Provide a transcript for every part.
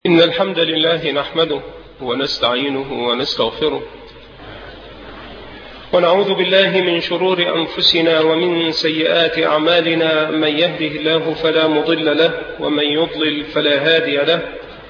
إن الحمد لله نحمده ونستعينه ونستغفره ونعوذ بالله من شرور أنفسنا ومن سيئات أعمالنا. من يهده الله فلا مضل له ومن يضلل فلا هادي له،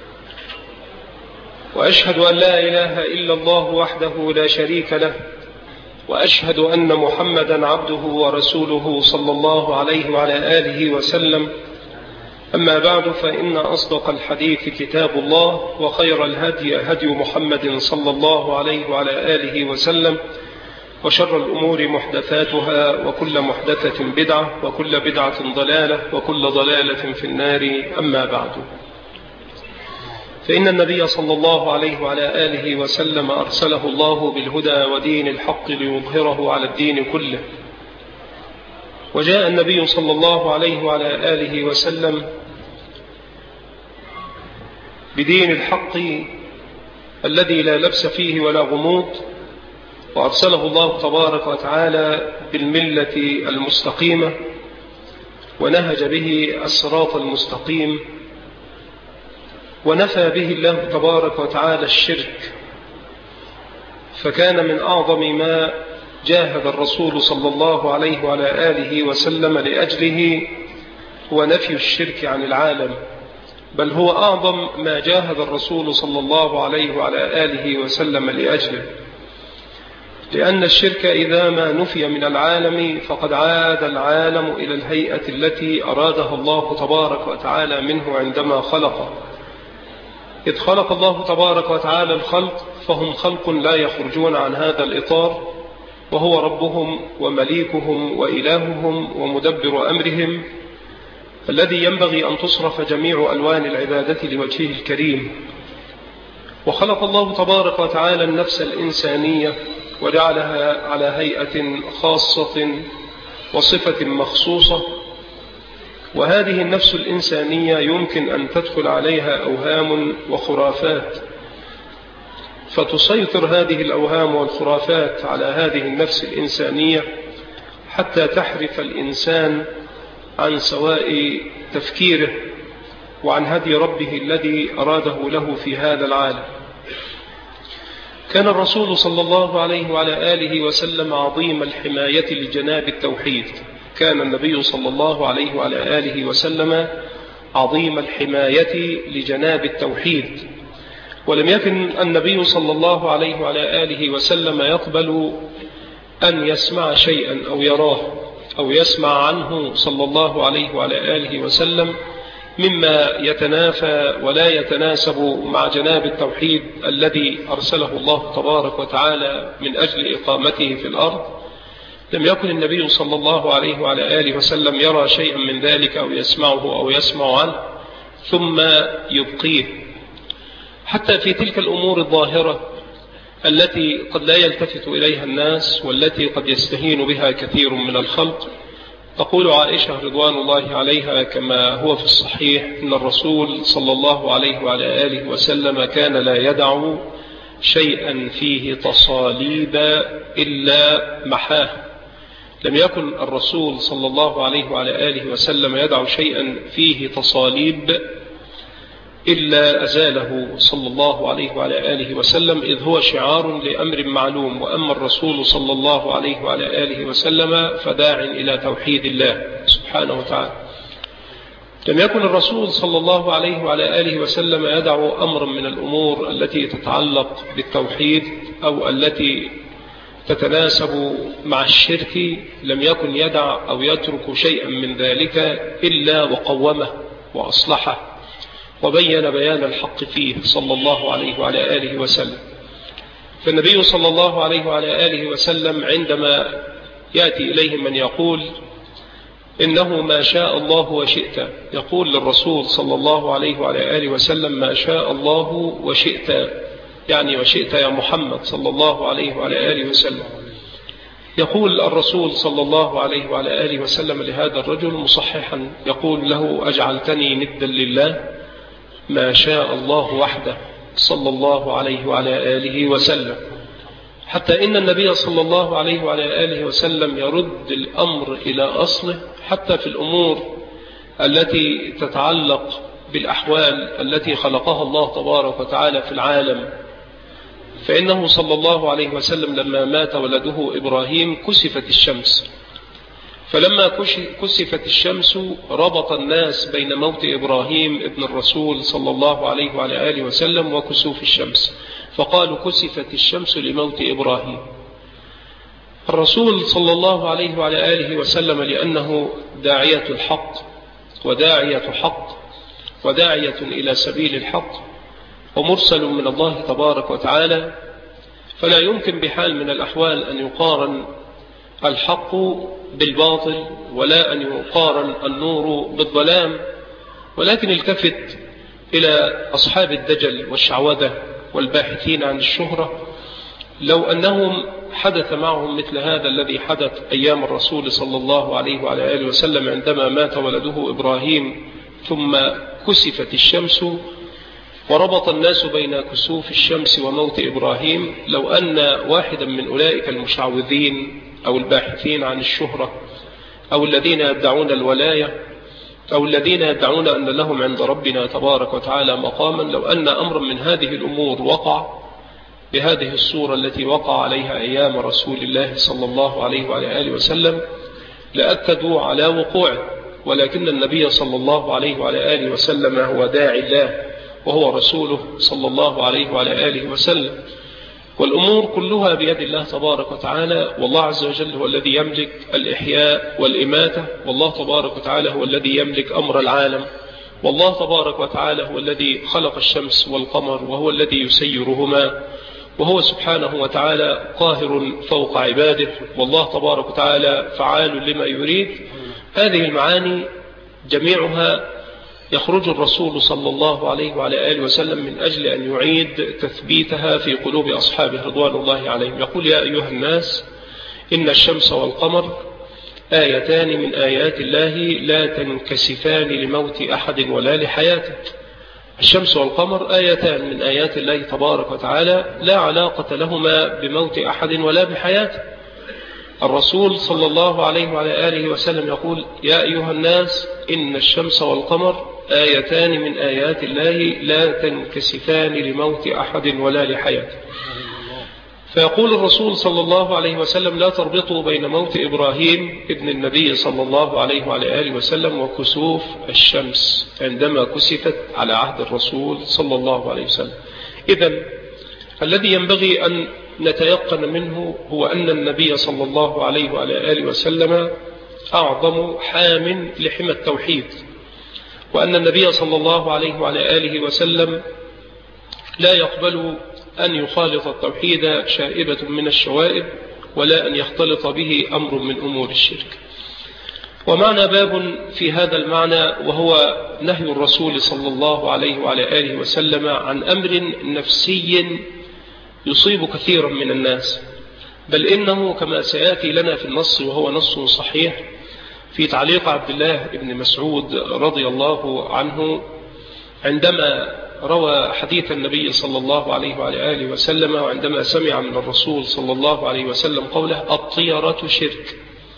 وأشهد أن لا إله إلا الله وحده لا شريك له، وأشهد أن محمدا عبده ورسوله صلى الله عليه وعلى آله وسلم. أما بعد، فإن أصدق الحديث كتاب الله، وخير الهدي هدي محمد صلى الله عليه وعلى آله وسلم، وشر الأمور محدثاتها، وكل محدثة بدعة، وكل بدعة ضلالة، وكل ضلالة في النار. أما بعد، فإن النبي صلى الله عليه وعلى آله وسلم أرسله الله بالهدى ودين الحق ليظهره على الدين كله. وجاء النبي صلى الله عليه وعلى آله وسلم بدين الحق الذي لا لبس فيه ولا غموض، وأرسله الله تبارك وتعالى بالملة المستقيمة، ونهج به الصراط المستقيم، ونفى به الله تبارك وتعالى الشرك. فكان من أعظم ما جاهد الرسول صلى الله عليه وعلى آله وسلم لأجله هو نفي الشرك عن العالم، بل هو أعظم ما جاهد الرسول صلى الله عليه وعلى آله وسلم لأجله، لأن الشرك إذا ما نفي من العالم فقد عاد العالم إلى الهيئة التي أرادها الله تبارك وتعالى منه عندما خلقه. إذ خلق الله تبارك وتعالى الخلق فهم خلق لا يخرجون عن هذا الإطار، وهو ربهم ومليكهم وإلههم ومدبر أمرهم، الذي ينبغي أن تصرف جميع ألوان العبادة لوجهه الكريم. وخلق الله تبارك وتعالى النفس الإنسانية وجعلها على هيئة خاصة وصفة مخصوصة، وهذه النفس الإنسانية يمكن أن تدخل عليها أوهام وخرافات، فتسيطر هذه الأوهام والخرافات على هذه النفس الإنسانية حتى تحرف الإنسان عن سواء تفكيره وعن هدي ربه الذي أراده له في هذا العالم. كان الرسول صلى الله عليه وعلى آله وسلم عظيم الحماية لجناب التوحيد. كان النبي صلى الله عليه وعلى آله وسلم عظيم الحماية لجناب التوحيد، ولم يكن النبي صلى الله عليه وعلى آله وسلم يقبل أن يسمع شيئا أو يراه أو يسمع عنه صلى الله عليه وعلى آله وسلم مما يتنافى ولا يتناسب مع جناب التوحيد الذي أرسله الله تبارك وتعالى من أجل إقامته في الأرض. لم يكن النبي صلى الله عليه وعلى آله وسلم يرى شيئا من ذلك أو يسمعه أو يسمع عنه ثم يبقيه، حتى في تلك الأمور الظاهرة التي قد لا يلتفت إليها الناس والتي قد يستهين بها كثير من الخلق. تقول عائشة رضوان الله عليها كما هو في الصحيح إن الرسول صلى الله عليه وعلى آله وسلم كان لا يدع شيئا فيه تصاليب إلا محاه. لم يكن الرسول صلى الله عليه وعلى آله وسلم يدع شيئا فيه تصاليب إلا أزاله صلى الله عليه وعلى آله وسلم، إذ هو شعار لأمر معلوم. وأما الرسول صلى الله عليه وعلى آله وسلم فداع إلى توحيد الله سبحانه وتعالى. لم يكن الرسول صلى الله عليه وعلى آله وسلم يدع أمرا من الأمور التي تتعلق بالتوحيد أو التي تتناسب مع الشرك، لم يكن يدع أو يترك شيئا من ذلك إلا وقومه وأصلحه وبين بيان الحق فيه صلى الله عليه وعلى آله وسلم. فالنبي صلى الله عليه وعلى آله وسلم عندما يأتي إليه من يقول إنه ما شاء الله وشئت، يقول للرسول صلى الله عليه وعلى آله وسلم ما شاء الله وشئت، يعني وشئت يا محمد صلى الله عليه وعلى آله وسلم. يقول الرسول صلى الله عليه وعلى آله وسلم لهذا الرجل مصححا، يقول له أجعلتني ندا لله؟ ما شاء الله وحده صلى الله عليه وعلى آله وسلم. حتى إن النبي صلى الله عليه وعلى آله وسلم يرد الأمر إلى أصله حتى في الأمور التي تتعلق بالأحوال التي خلقها الله تبارك وتعالى في العالم، فإنه صلى الله عليه وسلم لما مات ولده إبراهيم كسفت الشمس، فلما كسفت الشمس ربط الناس بين موت إبراهيم ابن الرسول صلى الله عليه وعلى آله وسلم وكسوف الشمس، فقالوا كسفت الشمس لموت إبراهيم. الرسول صلى الله عليه وعلى آله وسلم لأنه داعية الحق وداعية حق وداعية إلى سبيل الحق ومرسل من الله تبارك وتعالى، فلا يمكن بحال من الأحوال أن يقارن الحق بالباطل ولا أن يقارن النور بالظلام، ولكن التفت إلى أصحاب الدجل والشعوذة والباحثين عن الشهرة، لو أنهم حدث معهم مثل هذا الذي حدث أيام الرسول صلى الله عليه وعلى آله وسلم عندما مات ولده إبراهيم ثم كسفت الشمس وربط الناس بين كسوف الشمس وموت إبراهيم، لو أن واحدا من أولئك المشعوذين أو الباحثين عن الشهرة أو الذين يدعون الولاية أو الذين يدعون أن لهم عند ربنا تبارك وتعالى مقاما، لو أن أمر من هذه الأمور وقع بهذه الصورة التي وقع عليها أيام رسول الله صلى الله عليه وعلى آله وسلم لأكدوا على وقوعه، ولكن النبي صلى الله عليه وعلى آله وسلم هو داعي الله وهو رسوله صلى الله عليه وعلى آله وسلم، والأمور كلها بيد الله تبارك وتعالى، والله عز وجل هو الذي يملك الإحياء والإماتة، والله تبارك وتعالى هو الذي يملك أمر العالم، والله تبارك وتعالى هو الذي خلق الشمس والقمر وهو الذي يسيرهما، وهو سبحانه وتعالى قاهر فوق عباده، والله تبارك وتعالى فعال لما يريد. هذه المعاني جميعها يخرج الرسول صلى الله عليه وعلى آله وسلم من أجل أن يعيد تثبيتها في قلوب أصحابه رضوان الله عليهم. يقول: يا أيها الناس إن الشمس والقمر آيتان من آيات الله لا تنكسفان لموت أحد ولا لحياته. الشمس والقمر آيتان من آيات الله تبارك وتعالى لا علاقة لهما بموت أحد ولا بحياته. الرسول صلى الله عليه وعلى آله وسلم يقول: يا أيها الناس إن الشمس والقمر آيتان من آيات الله لا تنكسفان لموت أحد ولا لحياته. فيقول الرسول صلى الله عليه وسلم: لا تربطوا بين موت إبراهيم ابن النبي صلى الله عليه وعلى آله وسلم وكسوف الشمس عندما كسفت على عهد الرسول صلى الله عليه وسلم. إذن الذي ينبغي أن نتيقن منه هو أن النبي صلى الله عليه وعلى آله وسلم أعظم حام لحمى التوحيد، وأن النبي صلى الله عليه وعلى آله وسلم لا يقبل أن يخالط التوحيد شائبة من الشوائب ولا أن يختلط به أمر من أمور الشرك. ومعنى باب في هذا المعنى، وهو نهي الرسول صلى الله عليه وعلى آله وسلم عن أمر نفسي يصيب كثيرا من الناس، بل إنه كما سيأتي لنا في النص وهو نص صحيح في تعليق عبد الله بن مسعود رضي الله عنه عندما روى حديث النبي صلى الله عليه وعلى آله وسلم، وعندما سمع من الرسول صلى الله عليه وسلم قوله: الطيرة شرك.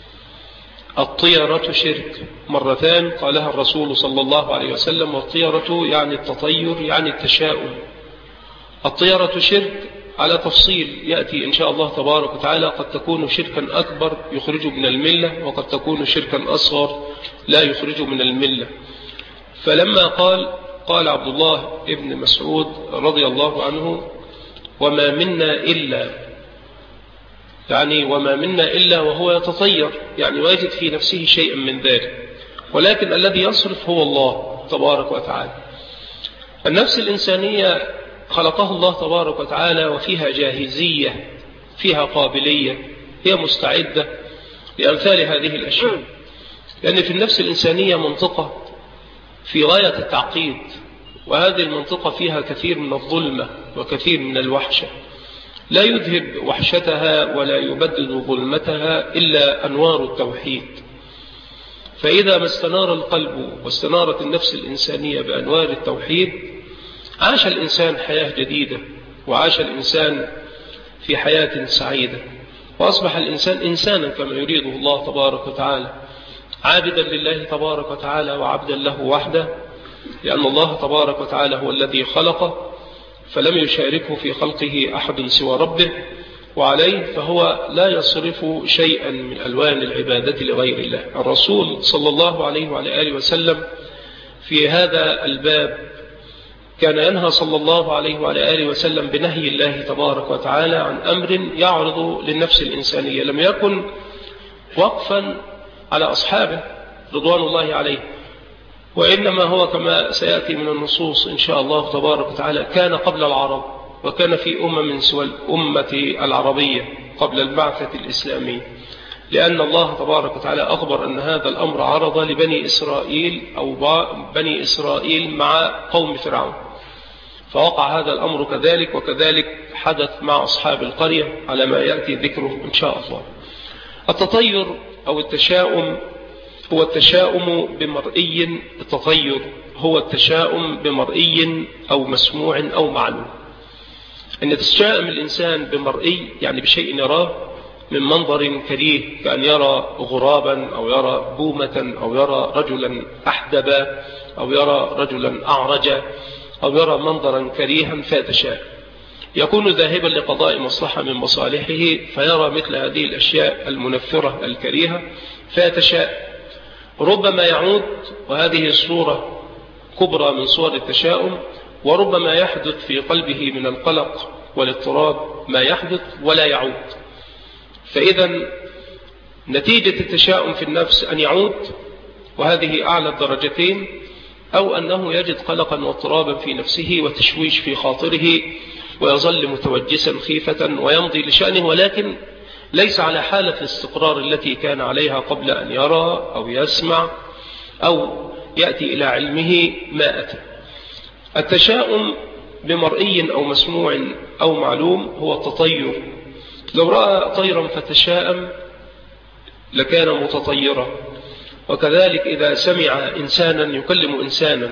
الطيرة شرك مرتان قالها الرسول صلى الله عليه وسلم، والطيرة يعني التطير يعني التشاؤم. الطيرة شرك على تفصيل يأتي إن شاء الله تبارك وتعالى، قد تكون شركا أكبر يخرج من الملة، وقد تكون شركا أصغر لا يخرج من الملة. فلما قال عبد الله ابن مسعود رضي الله عنه: وما منا إلا وهو يتطير، يعني واجد في نفسه شيئا من ذلك، ولكن الذي يصرف هو الله تبارك وتعالى. النفس الإنسانية خلقها الله تبارك وتعالى وفيها جاهزية، فيها قابلية، هي مستعدة لأمثال هذه الأشياء، لأن في النفس الإنسانية منطقة في غاية التعقيد، وهذه المنطقة فيها كثير من الظلمة وكثير من الوحشة، لا يذهب وحشتها ولا يبدد ظلمتها إلا أنوار التوحيد. فإذا ما استنار القلب واستنارت النفس الإنسانية بأنوار التوحيد، عاش الإنسان حياة جديدة، وعاش الإنسان في حياة سعيدة، وأصبح الإنسان إنسانا كما يريده الله تبارك وتعالى، عابدا لله تبارك وتعالى وعبدا له وحده، لأن الله تبارك وتعالى هو الذي خلقه فلم يشاركه في خلقه أحد سوى ربه، وعليه فهو لا يصرف شيئا من ألوان العبادة لغير الله. الرسول صلى الله عليه وعلى آله وسلم في هذا الباب كان ينهى صلى الله عليه وعلى آله وسلم بنهي الله تبارك وتعالى عن أمر يعرض للنفس الإنسانية، لم يكن وقفا على أصحابه رضوان الله عليه، وإنما هو كما سيأتي من النصوص إن شاء الله تبارك وتعالى كان قبل العرب، وكان في من سوى الأمة العربية قبل البعثة الإسلامية، لأن الله تبارك وتعالى أخبر أن هذا الأمر عرض لبني إسرائيل أو بني إسرائيل مع قوم فرعون، فوقع هذا الأمر كذلك، وكذلك حدث مع أصحاب القرية على ما يأتي ذكره إن شاء الله. التطير أو التشاؤم هو التشاؤم بمرئي، التطير هو التشاؤم بمرئي أو مسموع أو معلوم. أن يتشاءم الإنسان بمرئي يعني بشيء يراه من منظر كريه، كأن يرى غرابا أو يرى بومة أو يرى رجلا أحدبا أو يرى رجلا أعرجا أو يرى منظرا كريها فيتشاءم، يكون ذاهبا لقضاء مصلحة من مصالحه فيرى مثل هذه الأشياء المنفرة الكريهة فيتشاءم. ربما يعود، وهذه الصورة كبرى من صور التشاؤم، وربما يحدث في قلبه من القلق والاضطراب ما يحدث ولا يعود. فإذا نتيجة التشاؤم في النفس أن يعود، وهذه أعلى الدرجتين، أو أنه يجد قلقا واضطرابا في نفسه وتشويش في خاطره ويظل متوجسا خيفة ويمضي لشأنه، ولكن ليس على حالة الاستقرار التي كان عليها قبل أن يرى أو يسمع أو يأتي إلى علمه ما أتى. التشاؤم بمرئي أو مسموع أو معلوم هو التطير. لو رأى طيرا فتشاءم لكان متطيرا، وكذلك إذا سمع إنسانا يكلم إنسانا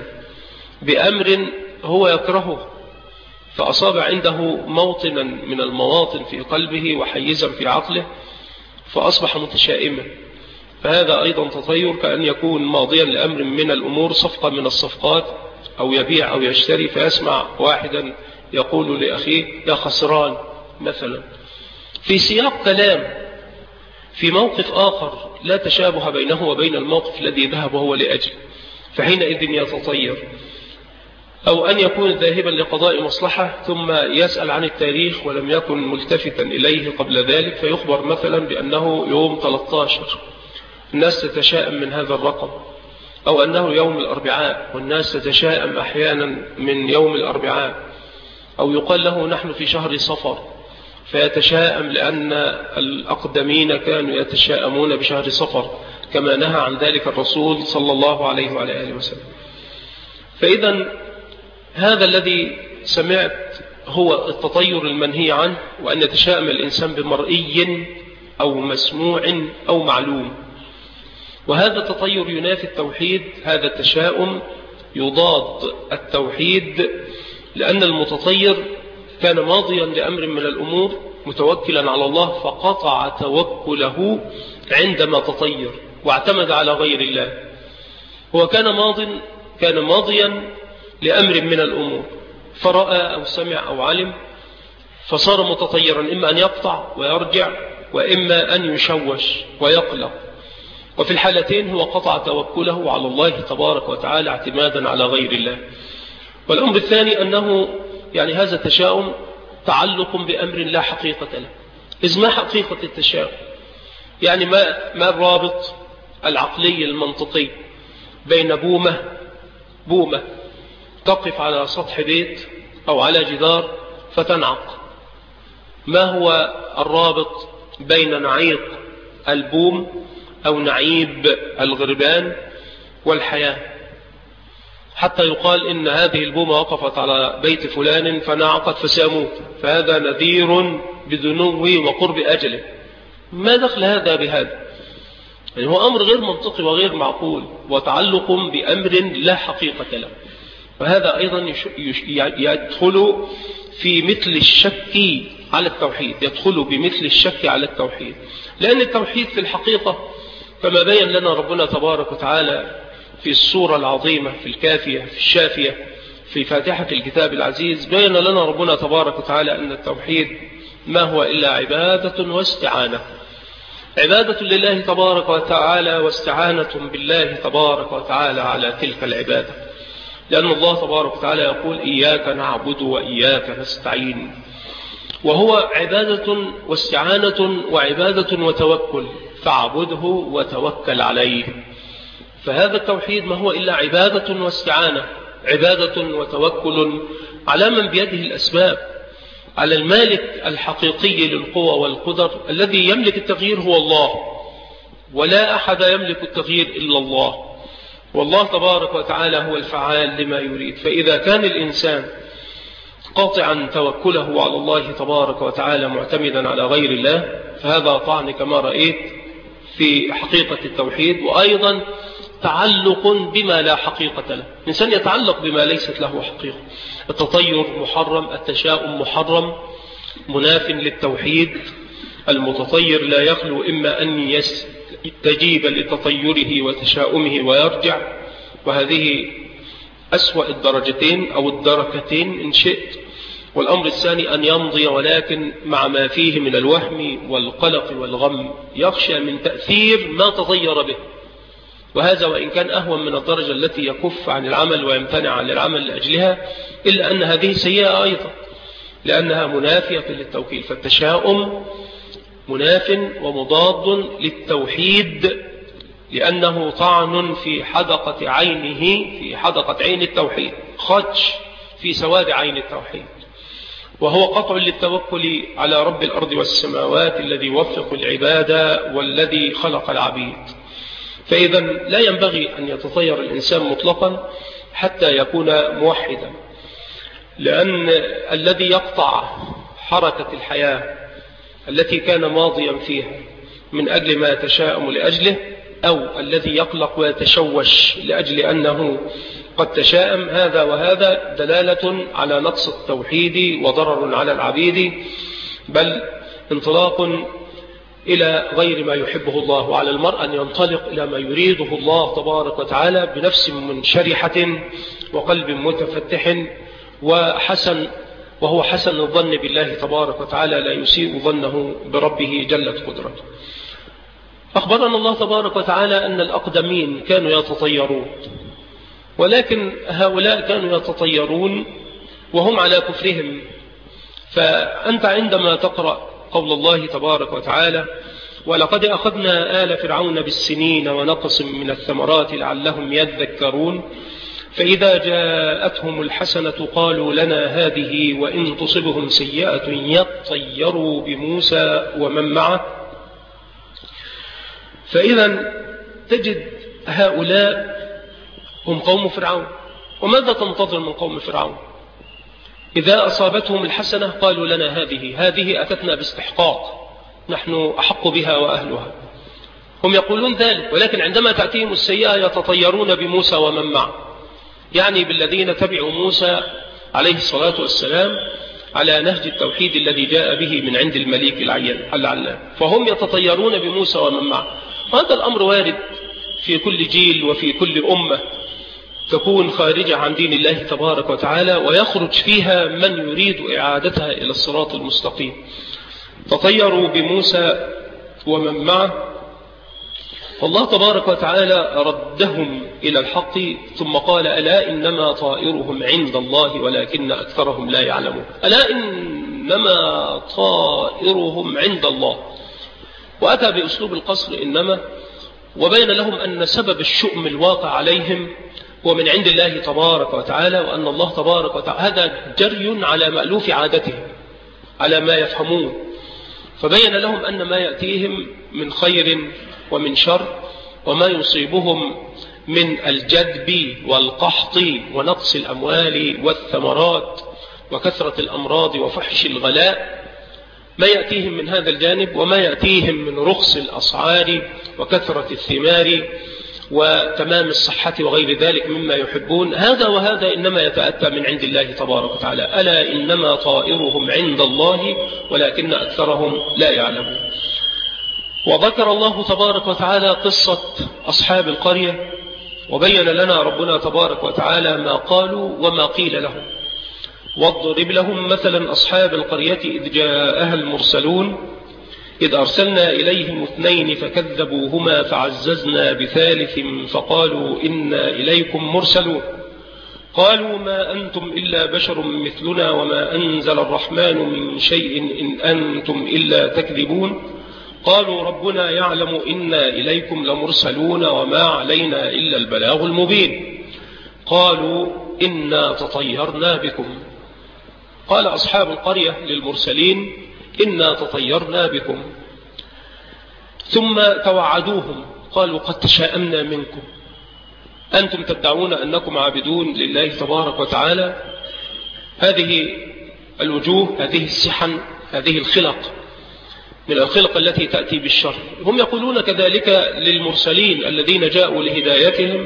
بأمر هو يكرهه فأصاب عنده موطنا من المواطن في قلبه وحيزا في عقله فأصبح متشائما، فهذا أيضا تطير، كأن يكون ماضيا لأمر من الأمور، صفقة من الصفقات، أو يبيع أو يشتري، فيسمع واحدا يقول لأخيه يا خسران مثلا في سياق كلام، في موقف آخر لا تشابه بينه وبين الموقف الذي ذهب هو لأجله، فحينئذ يتطير. أو أن يكون ذاهبا لقضاء مصلحة ثم يسأل عن التاريخ ولم يكن ملتفتا إليه قبل ذلك، فيخبر مثلا بأنه يوم 13 الناس تتشائم من هذا الرقم، أو أنه يوم الأربعاء والناس تتشائم أحيانا من يوم الأربعاء، أو يقال له نحن في شهر صفر فيتشائم لأن الأقدمين كانوا يتشائمون بشهر صفر كما نهى عن ذلك الرسول صلى الله عليه وعلى آله وسلم. فإذا هذا الذي سمعت هو التطير المنهي عنه، وأن يتشائم الإنسان بمرئي أو مسموع أو معلوم، وهذا التطير ينافي التوحيد. هذا التشاؤم يضاد التوحيد، لأن المتطير كان ماضيا لأمر من الأمور متوكلا على الله فقطع توكله عندما تطير واعتمد على غير الله. هو كان ماضيا لأمر من الأمور فرأى أو سمع أو علم فصار متطيرا، إما أن يقطع ويرجع وإما أن يشوش ويقلق، وفي الحالتين هو قطع توكله على الله تبارك وتعالى اعتمادا على غير الله. والأمر الثاني أنه هذا التشاؤم تعلق بأمر لا حقيقة له. إذ ما حقيقة التشاؤم؟ ما الرابط العقلي المنطقي بين بومة تقف على سطح بيت أو على جدار فتنعق؟ ما هو الرابط بين نعيق البوم أو نعيب الغربان والحياة؟ حتى يقال إن هذه البومة وقفت على بيت فلان فنعقت فسيموت، فهذا نذير بذنوه وقرب أجله. ما دخل هذا بهذا؟ هو أمر غير منطقي وغير معقول، وتعلق بأمر لا حقيقة له. وهذا أيضا يدخل في مثل الشك على التوحيد، يدخل بمثل الشك على التوحيد، لأن التوحيد في الحقيقة كما بين لنا ربنا تبارك وتعالى في السورة العظيمة، في الكافية، في الشافية، في فاتحة الكتاب العزيز، بين لنا ربنا تبارك وتعالى أن التوحيد ما هو إلا عبادة واستعانة، عبادة لله تبارك وتعالى واستعانة بالله تبارك وتعالى على تلك العبادة، لأن الله تبارك وتعالى يقول إياك نعبد وإياك نستعين، وهو عبادة واستعانة وعبادة وتوكل، فاعبده وتوكل عليه. فهذا التوحيد ما هو إلا عبادة واستعانة، عبادة وتوكل على من بيده الأسباب، على المالك الحقيقي للقوى والقدر، الذي يملك التغيير هو الله، ولا أحد يملك التغيير إلا الله، والله تبارك وتعالى هو الفعال لما يريد. فإذا كان الإنسان قاطعا توكله على الله تبارك وتعالى معتمدا على غير الله، فهذا طعن كما رأيت في حقيقة التوحيد، وأيضا تعلق بما لا حقيقة له. الإنسان يتعلق بما ليست له حقيقة، التطير محرم، التشاؤم محرم، مناف للتوحيد. المتطير لا يخلو إما أن يستجيب لتطيره وتشاؤمه ويرجع، وهذه أسوأ الدرجتين أو الدركتين إن شئت، والأمر الثاني أن يمضي ولكن مع ما فيه من الوهم والقلق والغم، يخشى من تأثير ما تطير به، وهذا وإن كان أهون من الدرجة التي يكف عن العمل ويمتنع عن العمل لأجلها، إلا أن هذه سيئة أيضا لأنها منافية للتوكيل. فالتشاؤم مناف ومضاد للتوحيد، لأنه طعن في حدقة عينه، في حدقة عين التوحيد، خدش في سواد عين التوحيد، وهو قطع للتوكل على رب الأرض والسماوات الذي يوفق العباد والذي خلق العبيد. فإذا لا ينبغي أن يتطير الإنسان مطلقا حتى يكون موحدا، لأن الذي يقطع حركة الحياة التي كان ماضيا فيها من أجل ما يتشاءم لأجله، أو الذي يقلق ويتشوش لأجل أنه قد تشاءم، هذا وهذا دلالة على نقص التوحيد وضرر على العبيد، بل انطلاق إلى غير ما يحبه الله. وعلى المرء أن ينطلق إلى ما يريده الله تبارك وتعالى بنفس منشرحة وقلب متفتح وهو حسن الظن بالله تبارك وتعالى، لا يسيء ظنه بربه جلت قدرته. أخبرنا الله تبارك وتعالى أن الأقدمين كانوا يتطيرون، ولكن هؤلاء كانوا يتطيرون وهم على كفرهم. فأنت عندما تقرأ قول الله تبارك وتعالى ولقد أخذنا آل فرعون بالسنين ونقص من الثمرات لعلهم يذكرون، فإذا جاءتهم الحسنة قالوا لنا هذه وإن تصبهم سيئة يطيروا بموسى ومن معه. فإذا تجد هؤلاء هم قوم فرعون. وماذا تنتظر من قوم فرعون؟ إذا أصابتهم الحسنة قالوا لنا هذه أتتنا باستحقاق، نحن أحق بها وأهلها. هم يقولون ذلك، ولكن عندما تأتيهم السيئة يتطيرون بموسى ومن معه، يعني بالذين تبعوا موسى عليه الصلاة والسلام على نهج التوحيد الذي جاء به من عند الملك العلام، فهم يتطيرون بموسى ومن معه. وهذا الأمر وارد في كل جيل وفي كل أمة تكون خارجة عن دين الله تبارك وتعالى ويخرج فيها من يريد إعادتها إلى الصراط المستقيم. تطيروا بموسى ومن معه، فالله تبارك وتعالى ردهم إلى الحق ثم قال ألا إنما طائرهم عند الله ولكن أكثرهم لا يعلمون. ألا إنما طائرهم عند الله، وأتى بأسلوب القصر إنما، وبين لهم أن سبب الشؤم الواقع عليهم هو من عند الله تبارك وتعالى، وأن الله تبارك وتعالى هذا جري على مألوف عادتهم على ما يفهمون. فبين لهم أن ما يأتيهم من خير ومن شر وما يصيبهم من الجدب والقحط ونقص الأموال والثمرات وكثرة الأمراض وفحش الغلاء، ما يأتيهم من هذا الجانب وما يأتيهم من رخص الأسعار وكثرة الثمار وتمام الصحة وغير ذلك مما يحبون، هذا وهذا إنما يتأتى من عند الله تبارك وتعالى. ألا إنما طائرهم عند الله ولكن أكثرهم لا يعلمون. وذكر الله تبارك وتعالى قصة أصحاب القرية وبين لنا ربنا تبارك وتعالى ما قالوا وما قيل لهم. واضرب لهم مثلا أصحاب القرية إذ جاءها المرسلون إذ أرسلنا إليهم 2 فكذبوهما فعززنا بثالث فقالوا إنا إليكم مرسلون قالوا ما أنتم إلا بشر مثلنا وما أنزل الرحمن من شيء إن أنتم إلا تكذبون قالوا ربنا يعلم إنا إليكم لمرسلون وما علينا إلا البلاغ المبين قالوا إنا تطيرنا بكم. قال أصحاب القرية للمرسلين إنا تطيرنا بكم، ثم توعدوهم قالوا قد تشاءمنا منكم، أنتم تدعون أنكم عابدون لله تبارك وتعالى، هذه الوجوه، هذه السحن، هذه الخلق من الخلق التي تأتي بالشر. هم يقولون كذلك للمرسلين الذين جاءوا لهدايتهم،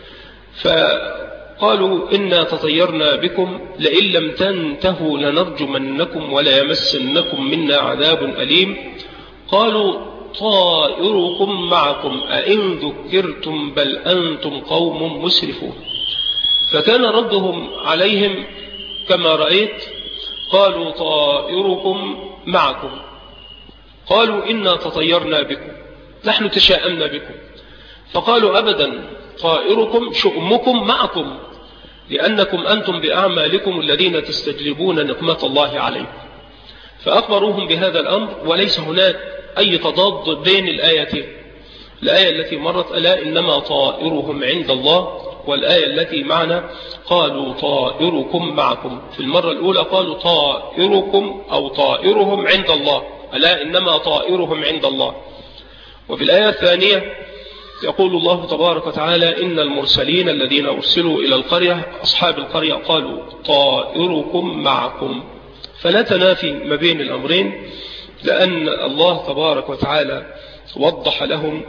فقالوا إنا تطيرنا بكم لئن لم تنتهوا لنرجمنكم ولا يمسنكم منا عذاب أليم. قالوا طائركم معكم أئن ذكرتم بل أنتم قوم مسرفون. فكان ردهم عليهم كما رأيت، قالوا طائركم معكم، قالوا إنا تطيرنا بكم، نحن تشاءمنا بكم. فقالوا أبدا، طائركم شؤمكم معكم، لأنكم أنتم بأعمالكم الذين تستجلبون نقمة الله عليكم. فأخبروهم بهذا الأمر، وليس هناك أي تضاد بين الآيتين، الآية التي مرت ألا إنما طائرهم عند الله، والآية التي معنا قالوا طائركم معكم. في المرة الأولى قالوا طائركم أو طائرهم عند الله، ألا إنما طائرهم عند الله. وفي الآية الثانية يقول الله تبارك وتعالى إن المرسلين الذين أرسلوا إلى القرية أصحاب القرية قالوا طائركم معكم. فلا تنافي ما بين الأمرين، لأن الله تبارك وتعالى وضح لهم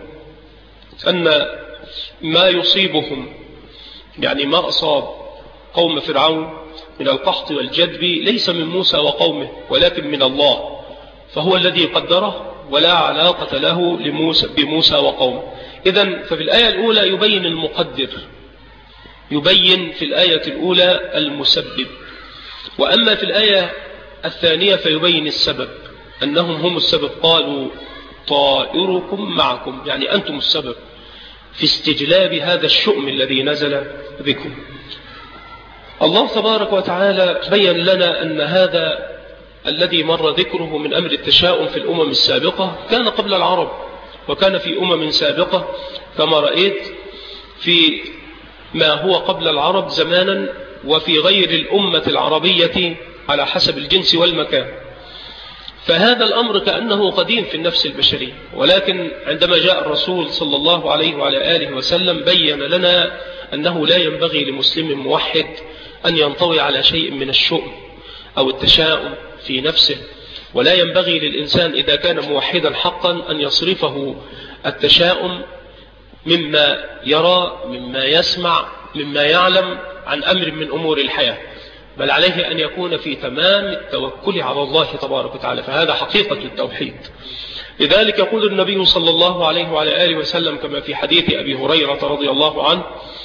أن ما يصيبهم، يعني ما أصاب قوم فرعون من القحط والجدب ليس من موسى وقومه ولكن من الله، فهو الذي قدره ولا علاقة له بموسى وقومه. إذن ففي الآية الأولى يبين المقدر، يبين في الآية الأولى المسبب، وأما في الآية الثانية فيبين السبب، أنهم هم السبب. قالوا طائركم معكم، يعني أنتم السبب في استجلاب هذا الشؤم الذي نزل بكم. الله تبارك وتعالى بين لنا أن هذا الذي مر ذكره من أمر التشاؤم في الأمم السابقة كان قبل العرب، وكان في أمم سابقة كما رأيت في ما هو قبل العرب زمانا، وفي غير الأمة العربية على حسب الجنس والمكان. فهذا الأمر كأنه قديم في النفس البشرية، ولكن عندما جاء الرسول صلى الله عليه وعلى آله وسلم بين لنا أنه لا ينبغي لمسلم موحد أن ينطوي على شيء من الشؤم أو التشاؤم في نفسه، ولا ينبغي للإنسان إذا كان موحدا حقا أن يصرفه التشاؤم مما يرى، مما يسمع، مما يعلم عن أمر من أمور الحياة، بل عليه أن يكون في تمام التوكل على الله تبارك وتعالى، فهذا حقيقة التوحيد. لذلك يقول النبي صلى الله عليه وعلى آله وسلم كما في حديث أبي هريرة رضي الله عنه: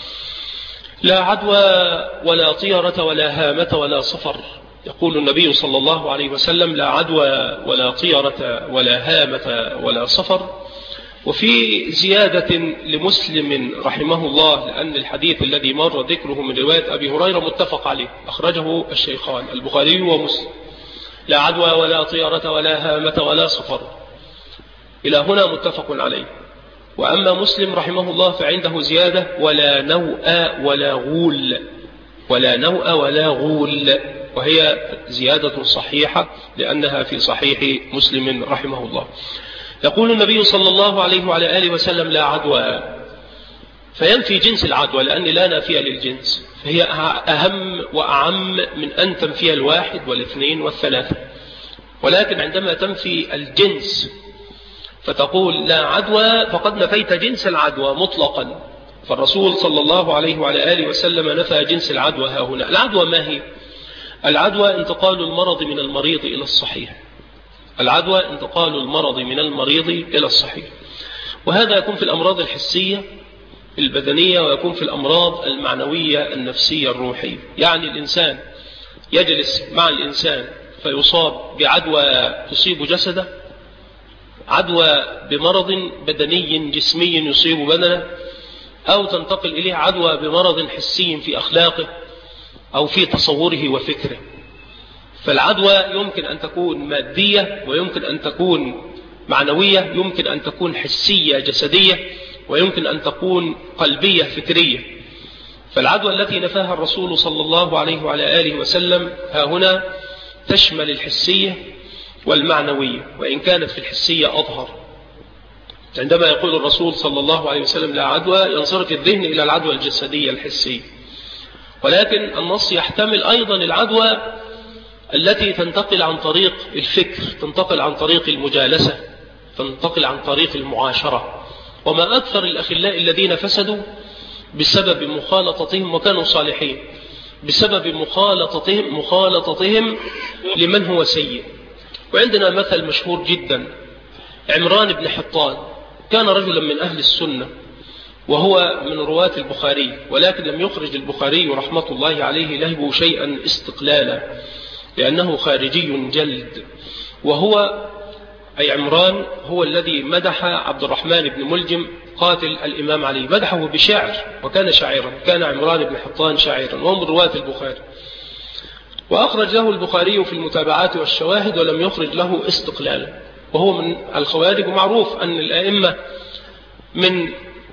لا عدوى ولا طيرة ولا هامة ولا صفر. يقول النبي صلى الله عليه وسلم: لا عدوى ولا طيرة ولا هامة ولا صفر. وفي زيادة لمسلم رحمه الله، لأن الحديث الذي مر ذكره من رواية أبي هريرة متفق عليه، أخرجه الشيخان البخاري ومسلم: لا عدوى ولا طيرة ولا هامة ولا صفر، إلى هنا متفق عليه. وأما مسلم رحمه الله فعنده زيادة: ولا نوء ولا غول، ولا نوء ولا غول، وهي زيادة صحيحة لأنها في صحيح مسلم رحمه الله. يقول النبي صلى الله عليه وعلى آله وسلم: لا عدوى، فينفي جنس العدوى، لأن لا نافية للجنس، فهي أهم وأعم من أن تنفي الواحد والاثنين والثلاثة. ولكن عندما تنفي الجنس فتقول لا عدوى فقد نفيت جنس العدوى مطلقا. فالرسول صلى الله عليه وعلى آله وسلم نفى جنس العدوى ها هنا. العدوى ما هي؟ العدوى انتقال المرض من المريض إلى الصحيح، العدوى انتقال المرض من المريض إلى الصحيح، وهذا يكون في الأمراض الحسية البدنية ويكون في الأمراض المعنوية النفسية الروحية. يعني الإنسان يجلس مع الإنسان فيصاب بعدوى تصيب جسده، عدوى بمرض بدني جسمي يصيب بدنه، أو تنتقل إليه عدوى بمرض حسي في أخلاقه أو في تصوره وفكره. فالعدوى يمكن أن تكون مادية، ويمكن أن تكون معنوية، يمكن أن تكون حسية جسدية، ويمكن أن تكون قلبية فكرية. فالعدوى التي نفاها الرسول صلى الله عليه وعلى آله وسلم ها هنا تشمل الحسية والمعنوية، وإن كانت في الحسية أظهر. عندما يقول الرسول صلى الله عليه وسلم لا عدوى، ينصرف الذهن إلى العدوى الجسدية الحسية، ولكن النص يحتمل أيضا العدوى التي تنتقل عن طريق الفكر، تنتقل عن طريق المجالسة، تنتقل عن طريق المعاشرة. وما أكثر الأخلاء الذين فسدوا بسبب مخالطتهم وكانوا صالحين، بسبب مخالطتهم لمن هو سيء. وعندنا مثل مشهور جدا، عمران بن حطان كان رجلا من أهل السنة، وهو من رواة البخاري، ولكن لم يخرج البخاري رحمة الله عليه له شيئا استقلالا، لأنه خارجي جلد. وهو أي عمران هو الذي مدح عبد الرحمن بن ملجم قاتل الإمام علي، مدحه بشعر، وكان شاعرا، كان عمران بن حطان شاعرا، وهو من رواة البخاري. وأخرج له البخاري في المتابعات والشواهد، ولم يخرج له استقلالا، وهو من الخوارج. ومعروف أن الأئمة من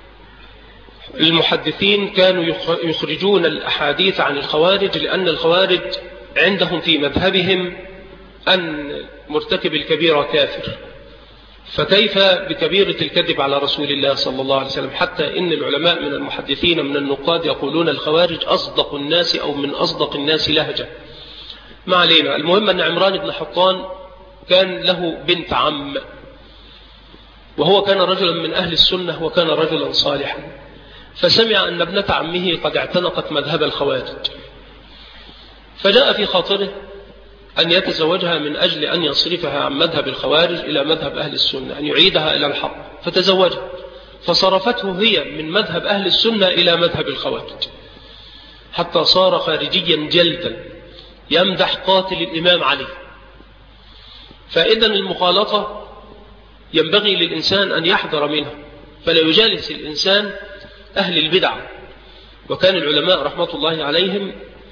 المحدثين كانوا يخرجون الأحاديث عن الخوارج، لأن الخوارج عندهم في مذهبهم أن مرتكب الكبيرة كافر، فكيف بكبيرة الكذب على رسول الله صلى الله عليه وسلم؟ حتى إن العلماء من المحدثين من النقاد يقولون الخوارج أصدق الناس أو من أصدق الناس لهجة. ما علينا، المهم أن عمران بن حطان كان له بنت عم، وهو كان رجلا من أهل السنة وكان رجلا صالحا، فسمع أن ابنة عمه قد اعتنقت مذهب الخوارج، فجاء في خاطره أن يتزوجها من أجل أن يصرفها عن مذهب الخوارج إلى مذهب أهل السنة، أن يعيدها إلى الحق، فتزوجها، فصرفته هي من مذهب أهل السنة إلى مذهب الخوارج، حتى صار خارجيا جلدا يمدح قاتل الإمام علي. فإذا المخالطة ينبغي للإنسان أن يحذر منها، فلا يجالس الإنسان أهل البدع. وكان العلماء رحمة الله عليهم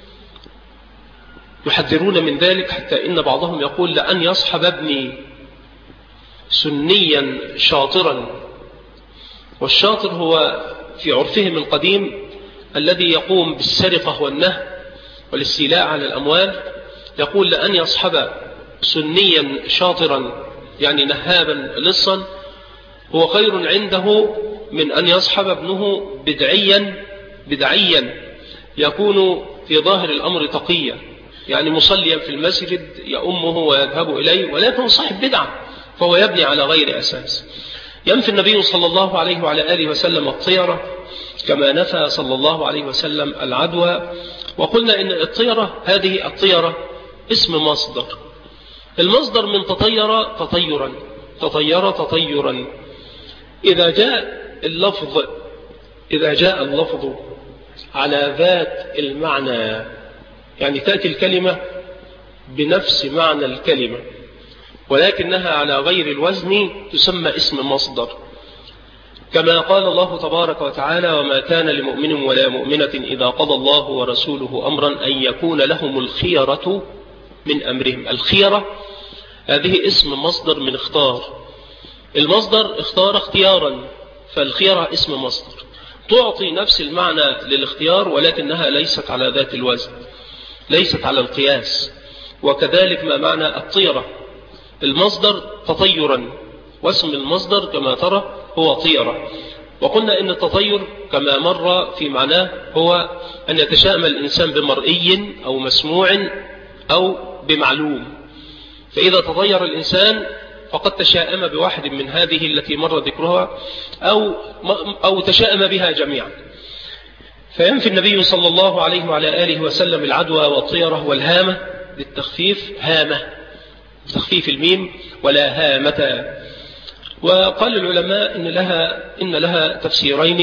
يحذرون من ذلك، حتى إن بعضهم يقول لأن يصحب ابني سنيا شاطرا، والشاطر هو في عرفهم القديم الذي يقوم بالسرقة والنهب والاستيلاء على الأموال، يقول لأن يصحب سنيا شاطرا يعني نهابا لصا هو خير عنده من أن يصحب ابنه بدعيا يكون في ظاهر الأمر تقيا، يعني مصليا في المسجد يأمه ويذهب إليه، ولكن صاحب بدعة فهو يبني على غير أساس. ينفي النبي صلى الله عليه وعلى آله وسلم الطيرة، كما نفى صلى الله عليه وسلم العدوى. وقلنا إن الطيرة هذه الطيرة اسم مصدر، المصدر من تطير تطيرا. إذا جاء اللفظ على ذات المعنى، يعني تأتي الكلمة بنفس معنى الكلمة ولكنها على غير الوزن، تسمى اسم مصدر، كما قال الله تبارك وتعالى وما كان لمؤمن ولا مؤمنة إذا قضى الله ورسوله أمرا أن يكون لهم الخيرة من أمرهم. الخيرة هذه اسم مصدر من اختار، المصدر اختار اختيارا، فالخيرة اسم مصدر تعطي نفس المعنى للاختيار، ولكنها ليست على ذات الوزن، ليست على القياس. وكذلك ما معنى الطيرة، المصدر تطيرا، واسم المصدر كما ترى هو طيرة. وقلنا إن التطير كما مر في معناه هو أن يتشائم الإنسان بمرئي أو مسموع أو بمعلوم، فإذا تطير الإنسان فقد تشائم بواحد من هذه التي مر ذكرها أو تشائم بها جميعا. فينفي النبي صلى الله عليه وعلى آله وسلم العدوى والطيرة والهامة بالتخفيف، هامة بتخفيف الميم ولا هامة. وقال العلماء إن لها تفسيرين،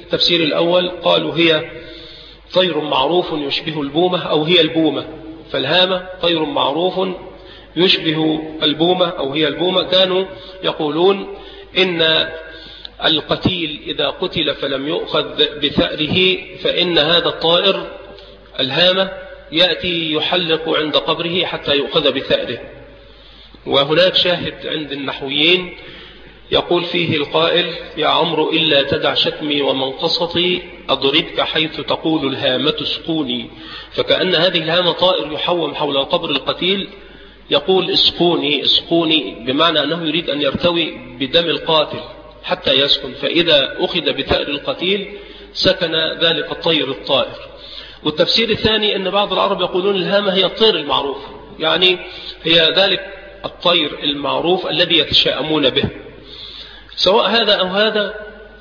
التفسير الأول قالوا هي طير معروف يشبه البومة أو هي البومة، فالهامة طير معروف يشبه البومة أو هي البومة. كانوا يقولون إن القتيل إذا قتل فلم يؤخذ بثأره فإن هذا الطائر الهامة يأتي يحلق عند قبره حتى يؤخذ بثأره. وهناك شاهد عند النحويين يقول فيه القائل: يا عمرو إلا تدع شتمي ومنقصتي أضربك حيث تقول الهامة اسقوني. فكأن هذه الهامة طائر يحوم حول قبر القتيل يقول اسقوني اسقوني، بمعنى أنه يريد أن يرتوي بدم القاتل حتى يسكن، فإذا أخذ بثأر القتيل سكن ذلك الطير الطائر. والتفسير الثاني أن بعض العرب يقولون الهامة هي الطير المعروف، يعني هي ذلك الطير المعروف الذي يتشاءمون به. سواء هذا أو هذا،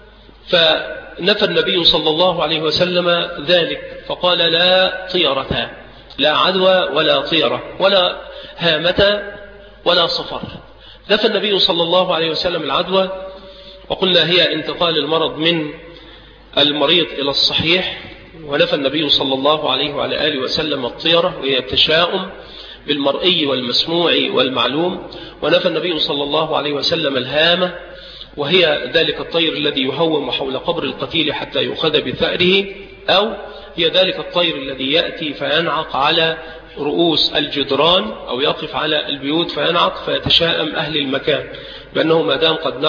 فنفى النبي صلى الله عليه وسلم ذلك فقال: لا طيرة، لا عدوى ولا طيرة ولا هامة ولا صفر. نفى النبي صلى الله عليه وسلم العدوى، وقلنا هي انتقال المرض من المريض إلى الصحيح. ونفى النبي صلى الله عليه وعلى آله وسلم الطيرة، وهي التشاؤم بالمرئي والمسموع والمعلوم. ونفى النبي صلى الله عليه وسلم الهامة، وهي ذلك الطير الذي يهوم حول قبر القتيل حتى يؤخذ بثأره، أو هي ذلك الطير الذي يأتي فينعق على رؤوس الجدران أو يقف على البيوت فينعق فيتشاءم أهل المكان، بأنه ما دام قد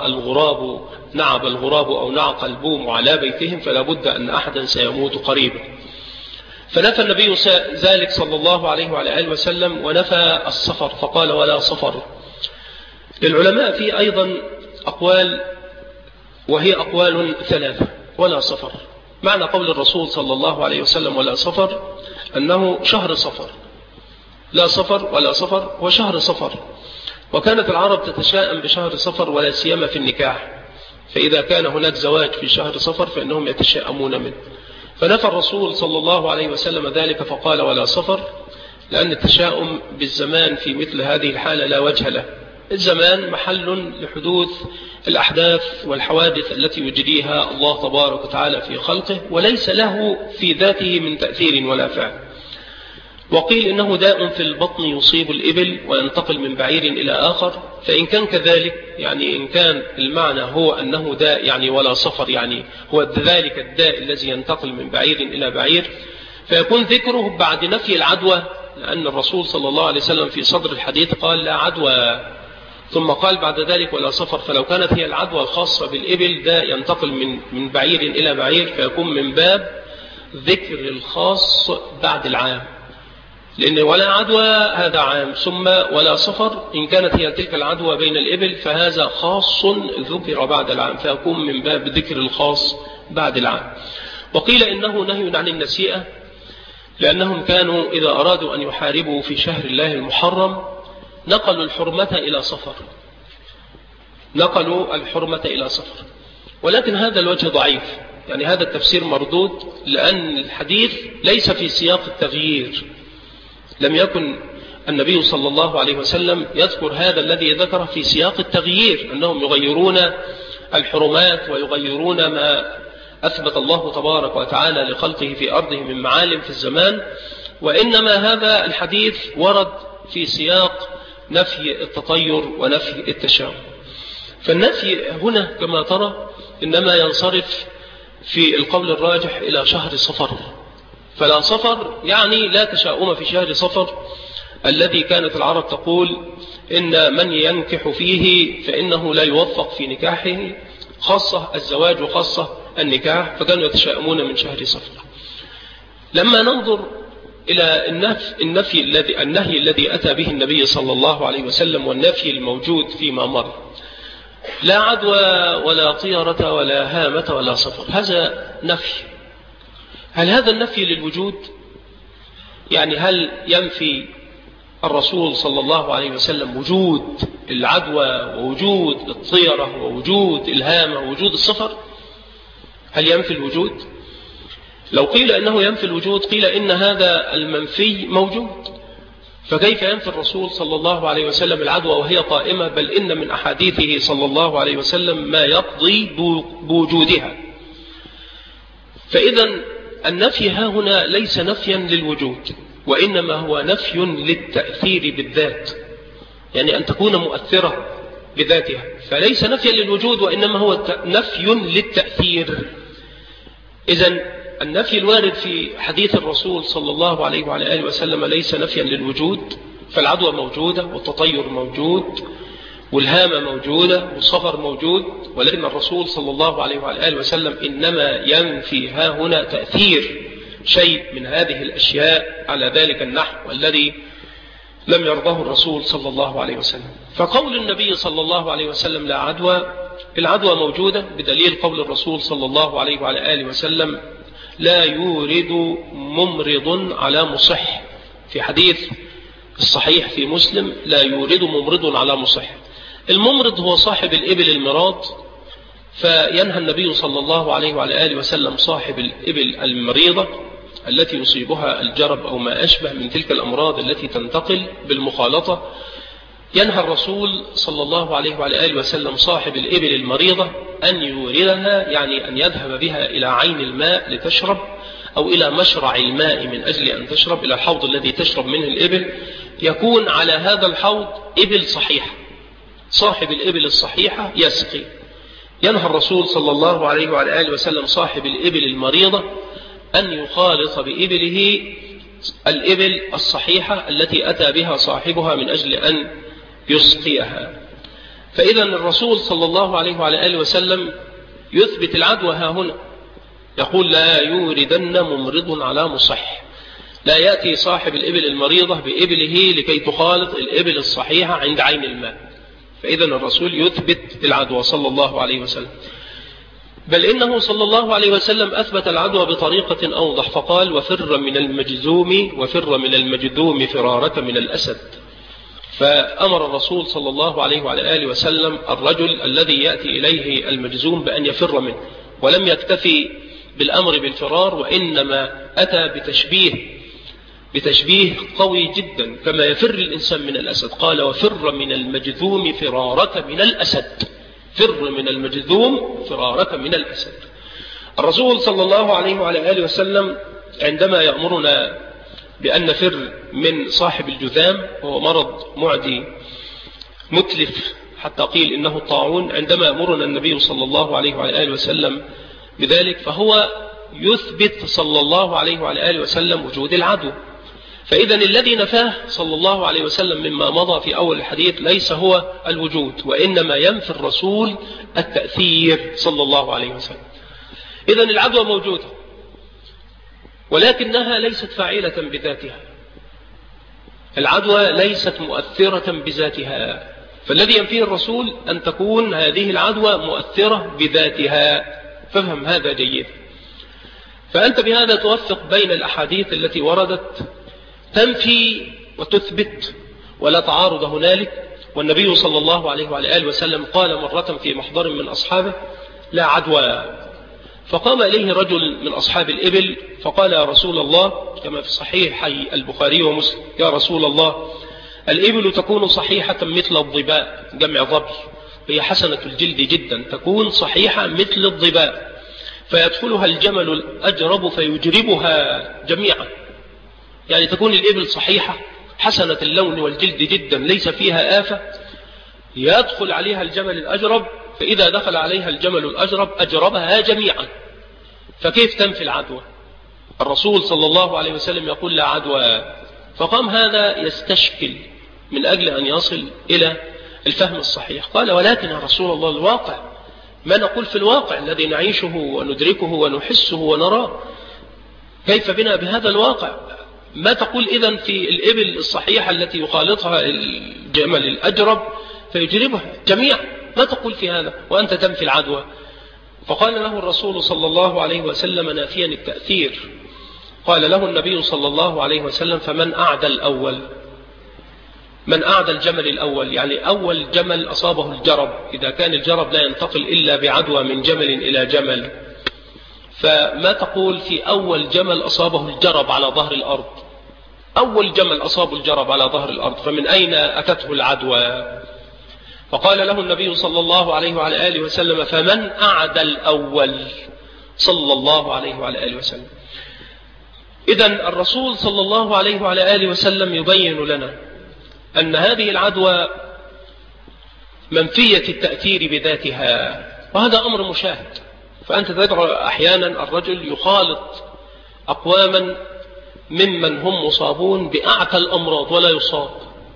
نعب الغراب أو نعق البوم على بيتهم فلا بد أن أحدا سيموت قريبا. فنفى النبي ذلك صلى الله عليه وعلى آله وسلم، ونفى الصفر فقال: ولا صفر. للعلماء في أيضا أقوال، وهي أقوال ثلاثة. ولا صفر، معنى قول الرسول صلى الله عليه وسلم ولا صفر أنه شهر صفر، لا صفر ولا صفر وشهر صفر. وكانت العرب تتشاءم بشهر صفر ولا سيما في النكاح، فإذا كان هناك زواج في شهر صفر فإنهم يتشاءمون منه. فنفى الرسول صلى الله عليه وسلم ذلك فقال: ولا صفر، لأن التشاؤم بالزمان في مثل هذه الحالة لا وجه له. الزمان محل لحدوث الأحداث والحوادث التي يجريها الله تبارك وتعالى في خلقه، وليس له في ذاته من تأثير ولا فعل. وقيل إنه داء في البطن يصيب الإبل وينتقل من بعير إلى آخر، فإن كان كذلك، يعني إن كان المعنى هو أنه داء يعني ولا صفر، يعني هو ذلك الداء الذي ينتقل من بعير إلى بعير، فيكون ذكره بعد نفي العدوى، لأن الرسول صلى الله عليه وسلم في صدر الحديث قال: لا عدوى، ثم قال بعد ذلك: ولا صفر. فلو كانت هي العدوى الخاصة بالإبل ده ينتقل من بعير إلى بعير، فيكون من باب ذكر الخاص بعد العام، لأن ولا عدوى هذا عام، ثم ولا صفر إن كانت هي تلك العدوى بين الإبل فهذا خاص ذكر بعد العام، فيكون من باب ذكر الخاص بعد العام. وقيل إنه نهي عن النسيئة، لأنهم كانوا إذا أرادوا أن يحاربوا في شهر الله المحرم نقلوا الحرمة إلى صفر، ولكن هذا الوجه ضعيف، يعني هذا التفسير مردود، لأن الحديث ليس في سياق التغيير. لم يكن النبي صلى الله عليه وسلم يذكر هذا الذي ذكره في سياق التغيير، أنهم يغيرون الحرمات ويغيرون ما أثبت الله تبارك وتعالى لخلقه في أرضه من معالم في الزمان، وإنما هذا الحديث ورد في سياق نفي التطير ونفي التشاؤم. فالنفي هنا كما ترى إنما ينصرف في القول الراجح إلى شهر صفر. فلا صفر يعني لا تشاؤم في شهر صفر الذي كانت العرب تقول إن من ينكح فيه فإنه لا يوفق في نكاحه، خاصة الزواج وخاصة النكاح، فكانوا يتشاؤمون من شهر صفر. لما ننظر إلى النهي الذي أتى به النبي صلى الله عليه وسلم والنفي الموجود فيما مر، لا عدوى ولا طيرة ولا هامة ولا صفر، هذا نفي. هل هذا النفي للوجود؟ يعني هل ينفي الرسول صلى الله عليه وسلم وجود العدوى ووجود الطيرة ووجود الهامة ووجود الصفر؟ هل ينفي الوجود؟ لو قيل إنه ينفي الوجود قيل إن هذا المنفي موجود، فكيف ينفي الرسول صلى الله عليه وسلم العدوى وهي قائمة؟ بل إن من أحاديثه صلى الله عليه وسلم ما يقضي بوجودها. فإذا النفي ها هنا ليس نفيا للوجود، وإنما هو نفي للتأثير بالذات، يعني أن تكون مؤثرة بذاتها، فليس نفيا للوجود وإنما هو نفي للتأثير. إذن النفي الوارد في حديث الرسول صلى الله عليه وعلى آله وسلم ليس نفيا للوجود، فالعدوى موجودة والتطير موجود والهامة موجودة والصفر موجود، ولكن الرسول صلى الله عليه وعلى آله وسلم إنما ينفي ها هنا تأثير شيء من هذه الأشياء على ذلك النحو الذي لم يرضاه الرسول صلى الله عليه وسلم. فقول النبي صلى الله عليه وسلم لا عدوى، العدوى موجودة بدليل قول الرسول صلى الله عليه وعلى آله وسلم لا يورد ممرض على مصح، في حديث الصحيح في مسلم لا يورد ممرض على مصح. الممرض هو صاحب الإبل المراض، فينهى النبي صلى الله عليه وعلى آله وسلم صاحب الإبل المريضة التي يصيبها الجرب أو ما أشبه من تلك الأمراض التي تنتقل بالمخالطة، ينهى الرسول صلى الله عليه وعلى آله وسلم صاحب الإبل المريضة أن يوردها، يعني أن يذهب بها إلى عين الماء لتشرب أو إلى مشرع الماء من أجل أن تشرب، إلى الحوض الذي تشرب منه الإبل، يكون على هذا الحوض إبل صحيحة، صاحب الإبل الصحيحة يسقي. ينهى الرسول صلى الله عليه وعلى آله وسلم صاحب الإبل المريضة أن يخالط بإبله الإبل الصحيحة التي أتى بها صاحبها من أجل أن يسقيها. فإذا الرسول صلى الله عليه وعلى آله وسلم يثبت العدوى ها هنا، يقول لا يوردن ممرض على مصح، لا يأتي صاحب الإبل المريضة بإبله لكي تخالط الإبل الصحيحة عند عين الماء. فإذا الرسول يثبت العدوى صلى الله عليه وسلم، بل إنه صلى الله عليه وسلم أثبت العدوى بطريقة أوضح، فقال وفر من المجذوم وفر من المجذوم فرارك من الأسد. فأمر الرسول صلى الله عليه وعلى آله وسلم الرجل الذي يأتي إليه المجذوم بأن يفر منه، ولم يكتفي بالأمر بالفرار، وإنما أتى بتشبيه قوي جدا كما يفر الإنسان من الأسد، قال وفر من المجذوم فرارك من الأسد، فر من المجذوم فرارك من الأسد. الرسول صلى الله عليه وعلى آله وسلم عندما يأمرنا بأن نفر من صاحب الجذام، وهو مرض معدي متلف حتى قيل إنه الطاعون، عندما يأمرنا النبي صلى الله عليه وعلى آله وسلم بذلك فهو يثبت صلى الله عليه وعلى آله وسلم وجود العدو. فإذا الذي نفاه صلى الله عليه وسلم مما مضى في أول الحديث ليس هو الوجود، وإنما ينفي الرسول التأثير صلى الله عليه وسلم. إذا العدوى موجودة ولكنها ليست فاعلة بذاتها، العدوى ليست مؤثرة بذاتها، فالذي ينفيه الرسول أن تكون هذه العدوى مؤثرة بذاتها، فافهم هذا جيد. فأنت بهذا توفق بين الأحاديث التي وردت تنفي وتثبت ولا تعارض هنالك. والنبي صلى الله عليه وعلى آله وسلم قال مرة في محضر من أصحابه لا عدوى، فقام إليه رجل من أصحاب الإبل فقال يا رسول الله، كما في صحيحي البخاري ومسلم، يا رسول الله الإبل تكون صحيحة مثل الضباء، جمع ضبي، هي حسنة الجلد جدا، تكون صحيحة مثل الضباء، فيدخلها الجمل الأجرب فيجربها جميعا، يعني تكون الإبل صحيحة حسنة اللون والجلد جدا ليس فيها آفة، يدخل عليها الجمل الأجرب، فإذا دخل عليها الجمل الأجرب أجربها جميعا. فكيف تنفي العدوى؟ الرسول صلى الله عليه وسلم يقول لا عدوى. فقام هذا يستشكل من أجل أن يصل إلى الفهم الصحيح، قال ولكن يا رسول الله الواقع، ما نقول في الواقع الذي نعيشه وندركه ونحسه ونراه، كيف بنا بهذا الواقع؟ ما تقول إذن في الإبل الصحيحة التي يخالطها الجمل الأجرب فيجربها جميعا، ما تقول في هذا وأنت تنفي العدوى؟ فقال له الرسول صلى الله عليه وسلم نافيا التأثير، قال له النبي صلى الله عليه وسلم فمن أعدى الأول، من أعدى الجمل الأول، يعني أول جمل أصابه الجرب، إذا كان الجرب لا ينتقل إلا بعدوى من جمل إلى جمل، فما تقول في أول جمل أصابه الجرب على ظهر الأرض، أول جمل أصابه الجرب على ظهر الأرض، فمن أين أتته العدوى؟ فقال له النبي صلى الله عليه وعلى آله وسلم فمن أعدى الأول، صلى الله عليه وعلى آله وسلم. إذن الرسول صلى الله عليه وعلى آله وسلم يبين لنا أن هذه العدوى منفية التأثير بذاتها، وهذا أمر مشاهد. فأنت تدعو أحيانا الرجل يخالط أقواما ممن هم مصابون بأعتى الأمراض ولا يصاب،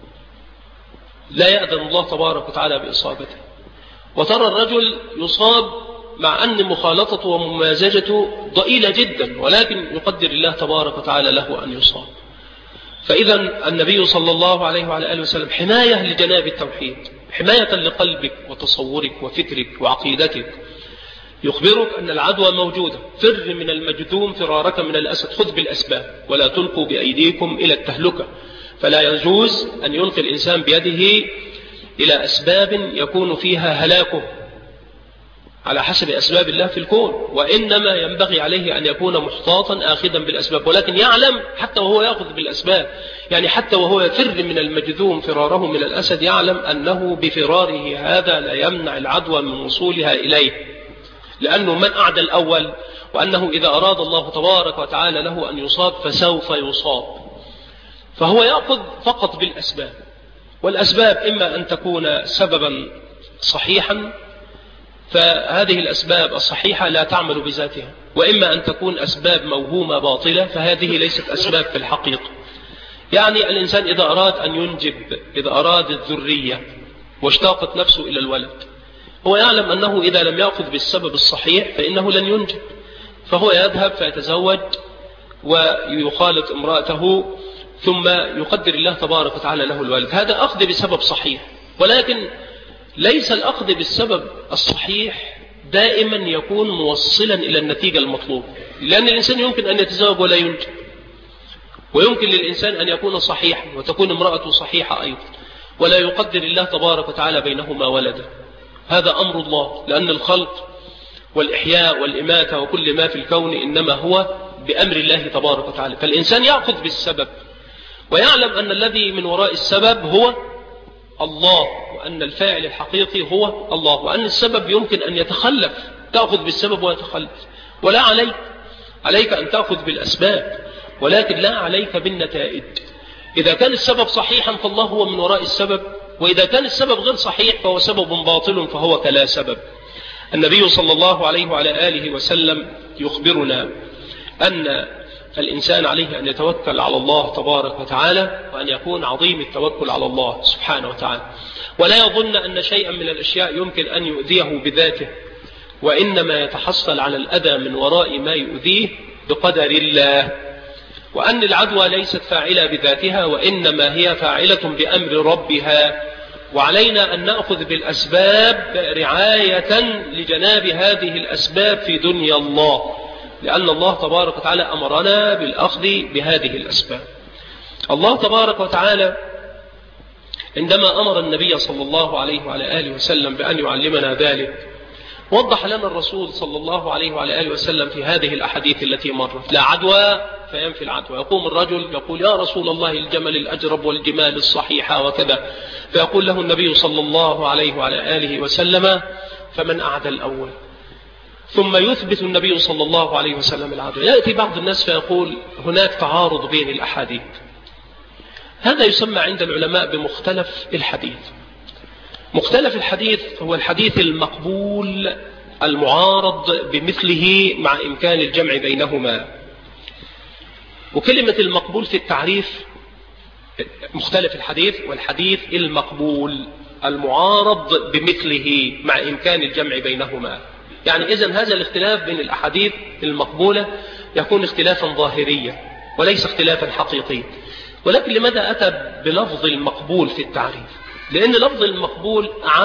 لا يأذن الله تبارك وتعالى بإصابته، وترى الرجل يصاب مع أن مخالطته وممازجته ضئيلة جدا، ولكن يقدر الله تبارك وتعالى له أن يصاب. فإذا النبي صلى الله عليه وعلى آله وسلم حماية لجناب التوحيد، حماية لقلبك وتصورك وفكرك وعقيدتك، يخبرك أن العدوى موجودة. فر من المجذوم فرارك من الأسد، خذ بالأسباب ولا تلقوا بأيديكم إلى التهلكة. فلا يجوز أن يلقي الإنسان بيده إلى أسباب يكون فيها هلاكه على حسب أسباب الله في الكون، وإنما ينبغي عليه أن يكون محتاطا آخذا بالأسباب، ولكن يعلم حتى وهو يأخذ بالأسباب، يعني حتى وهو يفر من المجذوم فراره من الأسد يعلم أنه بفراره هذا لا يمنع العدوى من وصولها إليه، لأنه من أعدى الأول، وأنه إذا أراد الله تبارك وتعالى له أن يصاب فسوف يصاب. فهو يأخذ فقط بالأسباب، والأسباب إما أن تكون سببا صحيحا فهذه الأسباب الصحيحة لا تعمل بذاتها، وإما أن تكون أسباب موهومة باطلة فهذه ليست أسباب في الحقيقة. يعني الإنسان إذا أراد أن ينجب، إذا أراد الذرية واشتاقت نفسه إلى الولد، هو يعلم أنه إذا لم يأخذ بالسبب الصحيح فإنه لن ينجب، فهو يذهب فيتزوج ويخالط امرأته ثم يقدر الله تبارك وتعالى له الولد. هذا أخذ بسبب صحيح، ولكن ليس الأخذ بالسبب الصحيح دائما يكون موصلا إلى النتيجة المطلوبة، لأن الإنسان يمكن أن يتزوج ولا ينجب، ويمكن للإنسان أن يكون صحيحا وتكون امرأته صحيحة أيضا ولا يقدر الله تبارك وتعالى بينهما ولدا. هذا أمر الله، لأن الخلق والإحياء والإماتة وكل ما في الكون إنما هو بأمر الله تبارك وتعالى. فالإنسان يأخذ بالسبب ويعلم أن الذي من وراء السبب هو الله، وأن الفاعل الحقيقي هو الله، وأن السبب يمكن أن يتخلف، تأخذ بالسبب ويتخلف، ولا عليك أن تأخذ بالأسباب، ولكن لا عليك بالنتائج. إذا كان السبب صحيحا فالله هو من وراء السبب، وإذا كان السبب غير صحيح فهو سبب باطل فهو كلا سبب. النبي صلى الله عليه وعلى آله وسلم يخبرنا أن الإنسان عليه أن يتوكل على الله تبارك وتعالى، وأن يكون عظيم التوكل على الله سبحانه وتعالى، ولا يظن أن شيئا من الأشياء يمكن أن يؤذيه بذاته، وإنما يتحصل على الأذى من وراء ما يؤذيه بقدر الله، وأن العدوى ليست فاعلة بذاتها وإنما هي فاعلة بأمر ربها، وعلينا أن نأخذ بالأسباب رعاية لجناب هذه الأسباب في دنيا الله، لأن الله تبارك وتعالى أمرنا بالأخذ بهذه الأسباب. الله تبارك وتعالى عندما أمر النبي صلى الله عليه وعلى آله وسلم بأن يعلمنا ذلك وضح لنا الرسول صلى الله عليه وعلى آله وسلم في هذه الأحاديث التي مرت: لا عدوى فينفي العدوى. يقوم الرجل يقول: يا رسول الله الجمل الأجرب والجمال الصحيحة وكذا، فيقول له النبي صلى الله عليه وعلى آله وسلم: فمن أعدى الأول؟ ثم يثبت النبي صلى الله عليه وسلم العدوى. يأتي بعض الناس فيقول: هناك تعارض بين الأحاديث. هذا يسمى عند العلماء بمختلف الحديث. مختلف الحديث هو الحديث المقبول المعارض بمثله مع إمكان الجمع بينهما. وكلمة المقبول في التعريف مختلف الحديث والحديث المقبول المعارض بمثله مع إمكان الجمع بينهما. يعني إذن هذا الاختلاف بين الأحاديث المقبولة يكون اختلافا ظاهريا وليس اختلافا حقيقيا. ولكن لماذا أتى بلفظ المقبول في التعريف؟ لأن لفظ المقبول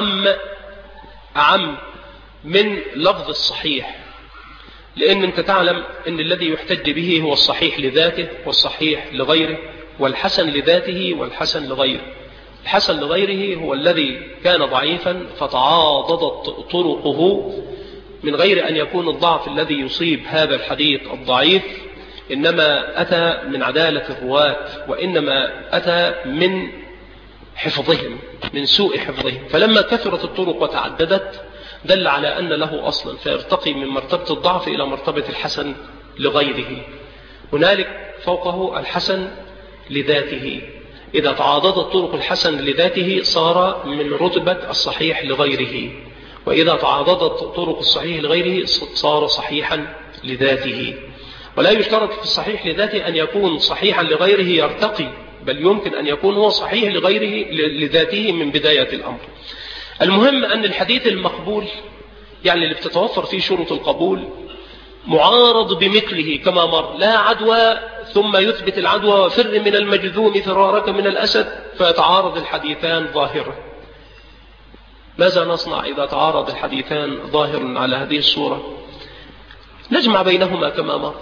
أعم من لفظ الصحيح، لأن أنت تعلم أن الذي يحتج به هو الصحيح لذاته والصحيح لغيره، والحسن لذاته والحسن لغيره. الحسن لغيره هو الذي كان ضعيفا فتعاضدت طرقه من غير أن يكون الضعف الذي يصيب هذا الحديث الضعيف إنما أتى من عدالة الرواة، وإنما أتى من حفظهم، من سوء حفظهم. فلما كثرت الطرق وتعددت دل على أن له أصلا فيرتقي من مرتبة الضعف إلى مرتبة الحسن لغيره. هنالك فوقه الحسن لذاته، إذا تعاضدت طرق الحسن لذاته صار من رتبة الصحيح لغيره، وإذا تعاضدت طرق الصحيح لغيره صار صحيحا لذاته. ولا يشترط في الصحيح لذاته أن يكون صحيحا لغيره يرتقي، بل يمكن أن يكون هو صحيح لغيره لذاته من بداية الأمر. المهم أن الحديث المقبول يعني اللي بتتوفر فيه شروط القبول معارض بمثله كما مر، لا عدوى ثم يثبت العدوى وفر من المجذوم فرارك من الأسد، فيتعارض الحديثان ظاهرا. ماذا نصنع إذا تعارض الحديثان ظاهرا على هذه الصورة؟ نجمع بينهما كما مر.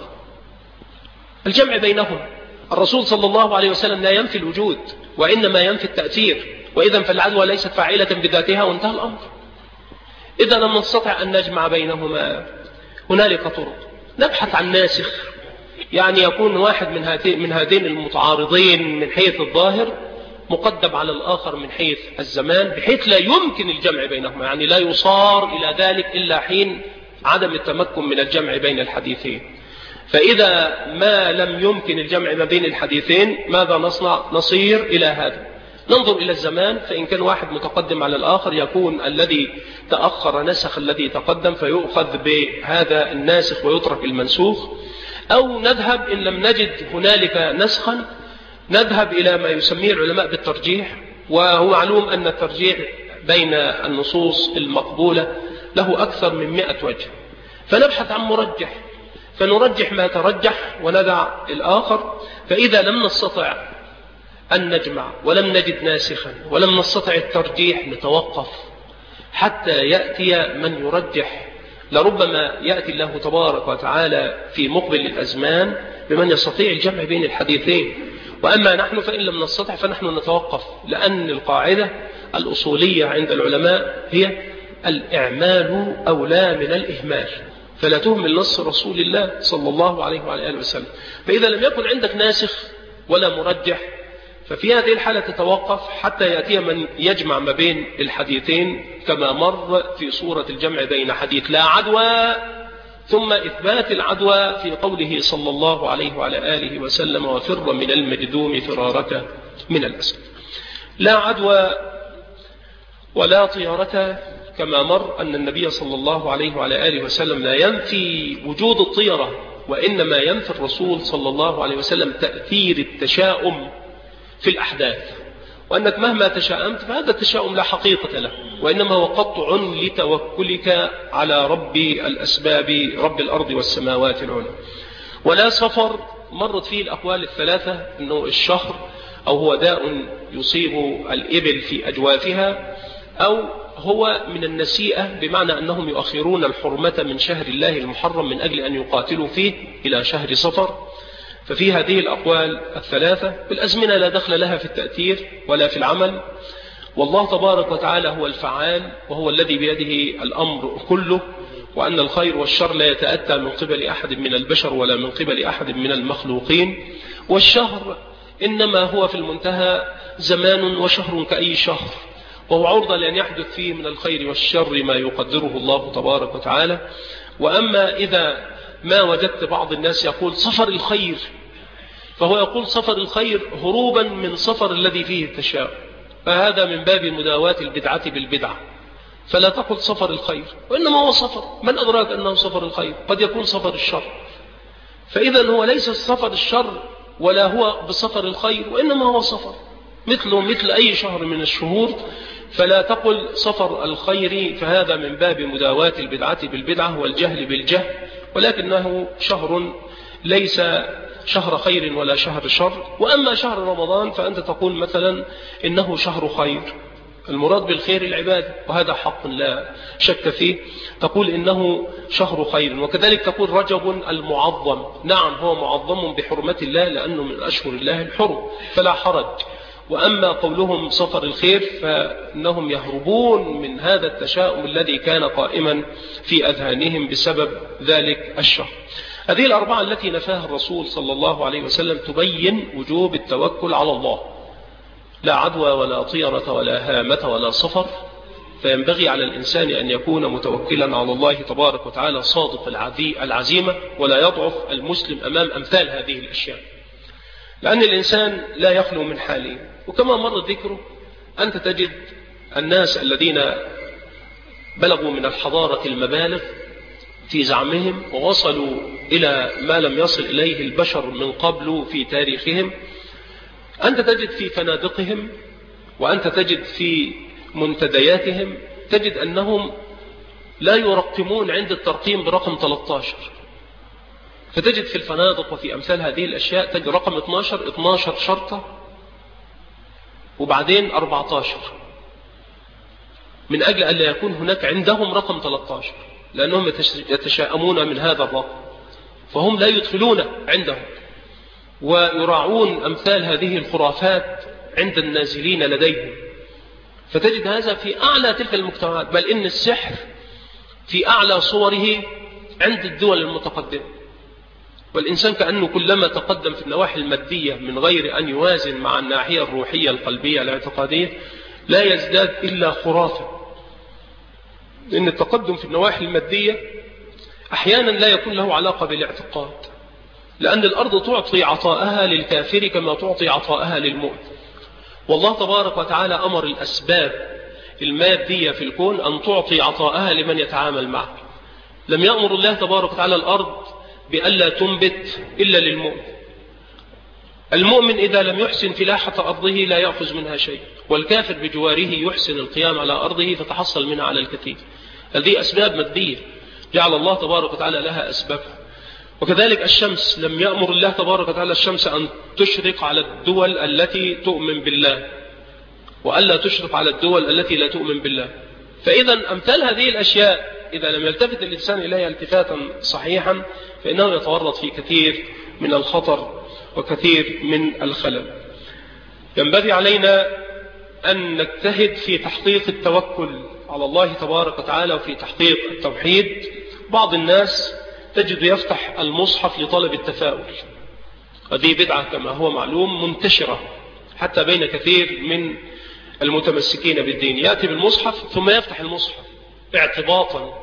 الجمع بينهما، الرسول صلى الله عليه وسلم لا ينفي الوجود وإنما ينفي التأثير، وإذا فالعدوى ليست فاعلة بذاتها وانتهى الأمر. إذا لم نستطع أن نجمع بينهما هنالك طرق، نبحث عن ناسخ، يعني يكون واحد من هذين المتعارضين من حيث الظاهر مقدم على الآخر من حيث الزمان، بحيث لا يمكن الجمع بينهما، يعني لا يصار إلى ذلك إلا حين عدم التمكن من الجمع بين الحديثين. فإذا ما لم يمكن الجمع ما بين الحديثين ماذا نصنع؟ نصير إلى هذا، ننظر إلى الزمان، فإن كان واحد متقدم على الآخر يكون الذي تأخر نسخ الذي تقدم فيؤخذ بهذا الناسخ ويترك المنسوخ، أو نذهب إن لم نجد هنالك نسخا نذهب إلى ما يسميه العلماء بالترجيح، وهو معلوم أن الترجيح بين النصوص المقبولة له أكثر من 100 وجه، فنبحث عن مرجح فنرجح ما ترجح وندع الآخر. فإذا لم نستطع أن نجمع ولم نجد ناسخا ولم نستطع الترجيح نتوقف حتى يأتي من يرجح، لربما يأتي الله تبارك وتعالى في مقبل الأزمان بمن يستطيع الجمع بين الحديثين. وأما نحن فإن لم نستطع فنحن نتوقف، لأن القاعدة الأصولية عند العلماء هي الإعمال أولى من الإهمال، فلا تهمل نص رسول الله صلى الله عليه وعلى آله وسلم. فإذا لم يكن عندك ناسخ ولا مرجح ففي هذه الحالة تتوقف حتى يأتي من يجمع ما بين الحديثين كما مر في صورة الجمع بين حديث لا عدوى ثم إثبات العدوى في قوله صلى الله عليه وعلى آله وسلم وفر من المجذوم فرارك من الأسد. لا عدوى ولا طيرة كما مر أن النبي صلى الله عليه وعلى آله وسلم لا ينفي وجود الطيرة، وإنما ينفي الرسول صلى الله عليه وسلم تأثير التشاؤم في الأحداث، وأنك مهما تشاءمت فهذا التشاؤم لا حقيقة له، وإنما هو قطع لتوكلك على رب الأسباب رب الأرض والسماوات العلى. ولا سفر مرت فيه الأقوال الثلاثة، أنه الشهر أو هو داء يصيب الإبل في أجوافها، أو هو من النسيئة بمعنى أنهم يؤخرون الحرمة من شهر الله المحرم من أجل أن يقاتلوا فيه إلى شهر صفر. ففي هذه الأقوال الثلاثة بالأزمنة لا دخل لها في التأثير ولا في العمل، والله تبارك وتعالى هو الفعال وهو الذي بيده الأمر كله، وأن الخير والشر لا يتأتى من قبل أحد من البشر ولا من قبل أحد من المخلوقين. والشهر إنما هو في المنتهى زمان وشهر كأي شهر، وهو عرضة لأن يحدث فيه من الخير والشر ما يقدره الله تبارك وتعالى. وأما إذا ما وجدت بعض الناس يقول صفر الخير، فهو يقول صفر الخير هروبا من صفر الذي فيه التشاؤم، فهذا من باب مداواة البدعة بالبدعة، فلا تقل صفر الخير، وإنما هو صفر، من أدراك أنه صفر الخير؟ قد يكون صفر الشر، فإذا هو ليس صفر الشر ولا هو بصفر الخير، وإنما هو صفر مثله مثل أي شهر من الشهور، فلا تقل صفر الخير، فهذا من باب مداواة البدعة بالبدعة والجهل بالجهل، ولكنه شهر ليس شهر خير ولا شهر شر. وأما شهر رمضان فأنت تقول مثلا إنه شهر خير، المراد بالخير العبادة، وهذا حق لا شك فيه، تقول إنه شهر خير. وكذلك تقول رجب المعظم، نعم هو معظم بحرمة الله لأنه من أشهر الله الحرم فلا حرج. وأما قولهم صفر الخير فإنهم يهربون من هذا التشاؤم الذي كان قائما في أذهانهم بسبب ذلك الشهر. هذه الأربعة التي نفاها الرسول صلى الله عليه وسلم تبين وجوب التوكل على الله، لا عدوى ولا طيرة ولا هامة ولا صفر، فينبغي على الإنسان أن يكون متوكلا على الله تبارك وتعالى صادق العزيمة، ولا يضعف المسلم أمام أمثال هذه الأشياء، لأن الإنسان لا يخلو من حاله. وكما مر ذكره، أنت تجد الناس الذين بلغوا من الحضارة المبالغ في زعمهم ووصلوا إلى ما لم يصل إليه البشر من قبل في تاريخهم، أنت تجد في فنادقهم وأنت تجد في منتدياتهم تجد أنهم لا يرقمون عند الترقيم برقم 13. فتجد في الفنادق وفي أمثال هذه الأشياء تجد رقم 12 شرطة وبعدين 14، من أجل أن لا يكون هناك عندهم رقم 13، لأنهم يتشائمون من هذا الرقم، فهم لا يدخلون عندهم ويراعون أمثال هذه الخرافات عند النازلين لديهم. فتجد هذا في أعلى تلك المجتمعات، بل إن السحر في أعلى صوره عند الدول المتقدمة. والإنسان كأنه كلما تقدم في النواحي المادية من غير أن يوازن مع الناحية الروحية القلبية الاعتقادية لا يزداد إلا خرافة. لأن التقدم في النواحي المادية أحيانا لا يكون له علاقة بالاعتقاد، لأن الأرض تعطي عطاءها للكافر كما تعطي عطاءها للمؤمن. والله تبارك وتعالى أمر الأسباب المادية في الكون أن تعطي عطاءها لمن يتعامل معه. لم يأمر الله تبارك وتعالى الأرض بألا تنبت إلا للمؤمن. المؤمن إذا لم يحسن فلاحة أرضه لا يأخذ منها شيء، والكافر بجواره يحسن القيام على أرضه فتحصل منها على الكثير. هذه أسباب مادية جعل الله تبارك وتعالى لها أسبابها. وكذلك الشمس، لم يأمر الله تبارك وتعالى الشمس أن تشرق على الدول التي تؤمن بالله وألا تشرق على الدول التي لا تؤمن بالله. فإذا أمثال هذه الأشياء إذا لم يلتفت الإنسان إليها التفاتا صحيحا فإنه يتورط في كثير من الخطر وكثير من الخلل. ينبغي علينا أن نجتهد في تحقيق التوكل على الله تبارك وتعالى وفي تحقيق التوحيد. بعض الناس تجد يفتح المصحف لطلب التفاؤل، هذه بدعة كما هو معلوم منتشرة حتى بين كثير من المتمسكين بالدين. يأتي بالمصحف ثم يفتح المصحف اعتباطا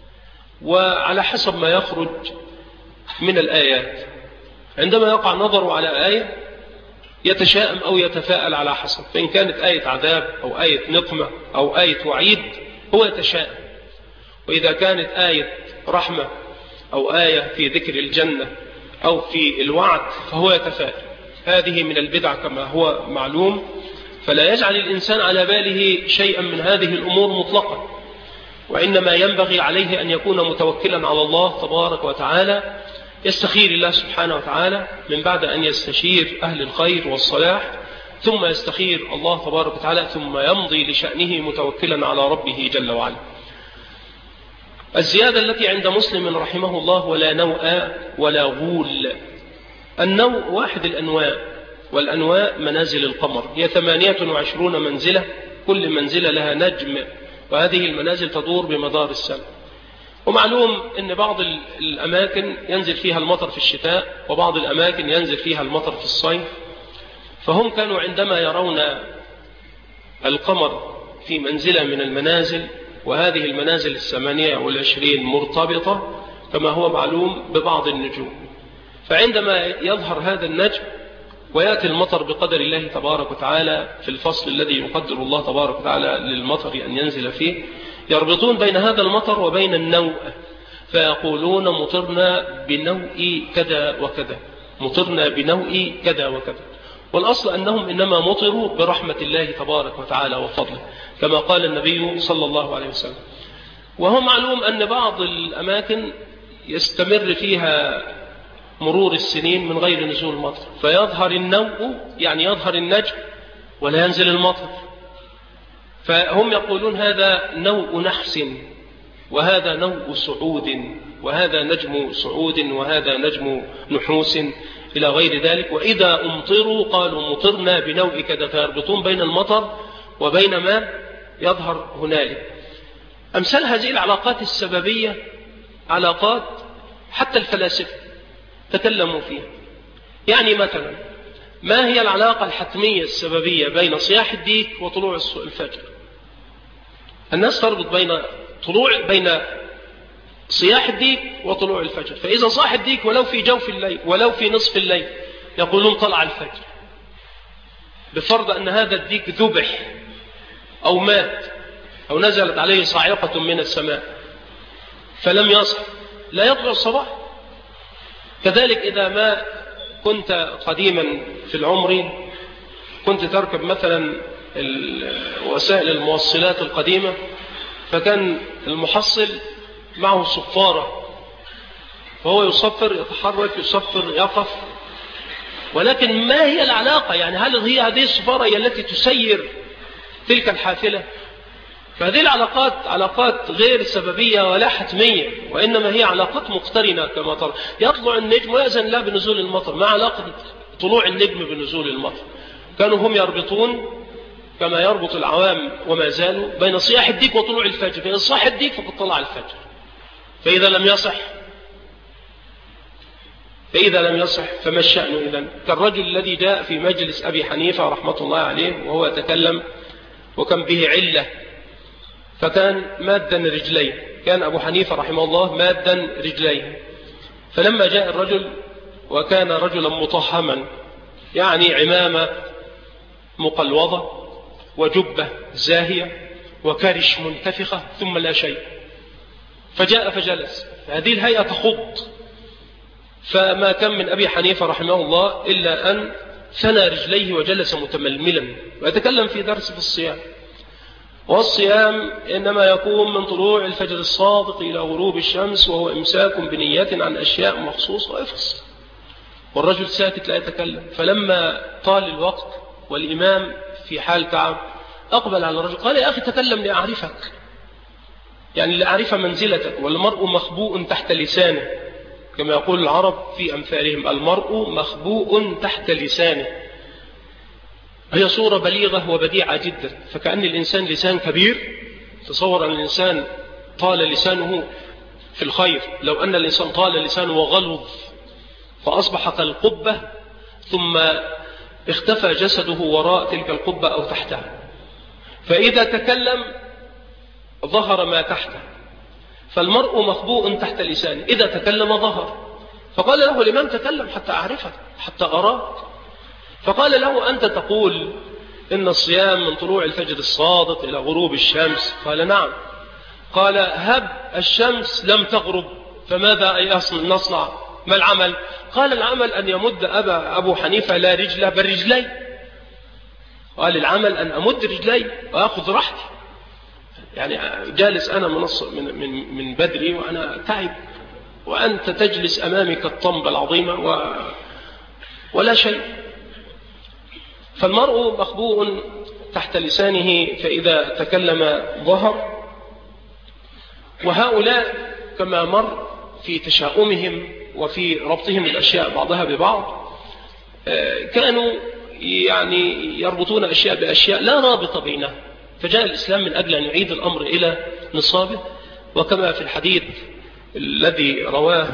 وعلى حسب ما يخرج من الآيات. عندما يقع نظره على آية يتشائم أو يتفاءل على حسب، فإن كانت آية عذاب أو آية نقمة أو آية وعيد هو يتشائم، وإذا كانت آية رحمة أو آية في ذكر الجنة أو في الوعد فهو يتفاءل. هذه من البدع كما هو معلوم، فلا يجعل الإنسان على باله شيئا من هذه الأمور مطلقا، وإنما ينبغي عليه أن يكون متوكلا على الله تبارك وتعالى، يستخير الله سبحانه وتعالى من بعد أن يستشير أهل الخير والصلاح، ثم يستخير الله تبارك وتعالى، ثم يمضي لشأنه متوكلا على ربه جل وعلا. الزيادة التي عند مسلم رحمه الله: ولا نوء ولا غول. النوء واحد الأنواء، والأنواء منازل القمر، هي 28 منزلة، كل منزلة لها نجم، وهذه المنازل تدور بمدار السنة. ومعلوم أن بعض الأماكن ينزل فيها المطر في الشتاء، وبعض الأماكن ينزل فيها المطر في الصيف. فهم كانوا عندما يرون القمر في منزلة من المنازل، وهذه المنازل 28 مرتبطة كما هو معلوم ببعض النجوم، فعندما يظهر هذا النجم ويأتي المطر بقدر الله تبارك وتعالى في الفصل الذي يقدر الله تبارك وتعالى للمطر أن ينزل فيه، يربطون بين هذا المطر وبين النوء، فيقولون: مطرنا بنوء كذا وكذا، مطرنا بنوء كذا وكذا. والأصل أنهم إنما مطروا برحمة الله تبارك وتعالى وفضله، كما قال النبي صلى الله عليه وسلم. وهو معلوم أن بعض الأماكن يستمر فيها مرور السنين من غير نزول المطر، فيظهر النوء يعني يظهر النجم ولا ينزل المطر، فهم يقولون هذا نوء نحس، وهذا نوء سعود، وهذا نجم سعود، وهذا نجم نحوس إلى غير ذلك. وإذا أمطروا قالوا: مطرنا بنوء كذا، فيربطون بين المطر وبين ما يظهر هنالك. أمثال هذه العلاقات السببية علاقات حتى الفلاسفة تكلموا فيها. يعني مثلا ما هي العلاقة الحتمية السببية بين صياح الديك وطلوع الفجر؟ الناس تربط بين صياح الديك وطلوع الفجر. فإذا صاح الديك ولو في جوف الليل ولو في نصف الليل يقولون طلع الفجر، بفرض أن هذا الديك ذبح أو مات أو نزلت عليه صاعقة من السماء فلم يصح، لا يطلع الصباح. كذلك إذا ما كنت قديما في العمر كنت تركب مثلا وسائل الموصلات القديمة، فكان المحصل معه صفارة، فهو يصفر يتحرك يصفر يقف، ولكن ما هي العلاقة؟ يعني هل هي هذه الصفارة هي التي تسير تلك الحافلة؟ فهذه العلاقات علاقات غير سببية ولا حتمية، وإنما هي علاقات مقترنة كما ترى. يطلع النجم ويأذن لا بنزول المطر، ما علاقة طلوع النجم بنزول المطر؟ كانوا هم يربطون كما يربط العوام وما زالوا بين صياح الديك وطلوع الفجر، فإن صاح الديك فقد طلع الفجر، فإذا لم يصح فما الشأن إذن؟ كالرجل الذي جاء في مجلس أبي حنيفة رحمة الله عليه وهو يتكلم وكان به علة، فكان مادا رجليه، كان أبو حنيفة رحمه الله مادا رجليه، فلما جاء الرجل وكان رجلا مطهما، يعني عمامة مقلوظة وجبة زاهية وكرش منتفخة ثم لا شيء، فجاء فجلس، هذه الهيئة تخض، فما كان من أبي حنيفة رحمه الله إلا أن ثنى رجليه وجلس متململا ويتكلم في درس في الصيام. والصيام إنما يكون من طلوع الفجر الصادق إلى غروب الشمس، وهو إمساك بنية عن أشياء مخصوصة ويفصل. والرجل ساكت لا يتكلم، فلما طال الوقت والإمام في حال تعب أقبل على الرجل قال: يا أخي تكلم لأعرفك، يعني لأعرف منزلتك، والمرء مخبوء تحت لسانه، كما يقول العرب في أمثالهم: المرء مخبوء تحت لسانه. هي صورة بليغة وبديعة جدا، فكأن الإنسان لسان كبير. تصور أن الإنسان طال لسانه في الخير، لو أن الإنسان طال لسانه وغلظ فأصبح كالقبة ثم اختفى جسده وراء تلك القبة أو تحتها، فإذا تكلم ظهر ما تحته. فالمرء مخبوء تحت لسانه، إذا تكلم ظهر. فقال له الإمام: تكلم حتى أعرفك حتى أراك. فقال له: أنت تقول إن الصيام من طلوع الفجر الصادق إلى غروب الشمس. قال: نعم. قال: هب الشمس لم تغرب، فماذا نصنع؟ ما العمل؟ قال: العمل أن يمد أبو حنيفة لا رجله بل رجلي. قال: العمل أن أمد رجلي وأخذ راحتي، يعني جالس أنا من بدري وأنا تعب، وأنت تجلس أمامي كالطنبة العظيمة ولا شيء. فالمرء مخبوء تحت لسانه، فإذا تكلم ظهر. وهؤلاء كما مر في تشاؤمهم وفي ربطهم الأشياء بعضها ببعض، كانوا يعني يربطون أشياء بأشياء لا رابط بينها، فجاء الإسلام من أجل أن يعيد الأمر إلى نصابه. وكما في الحديث الذي رواه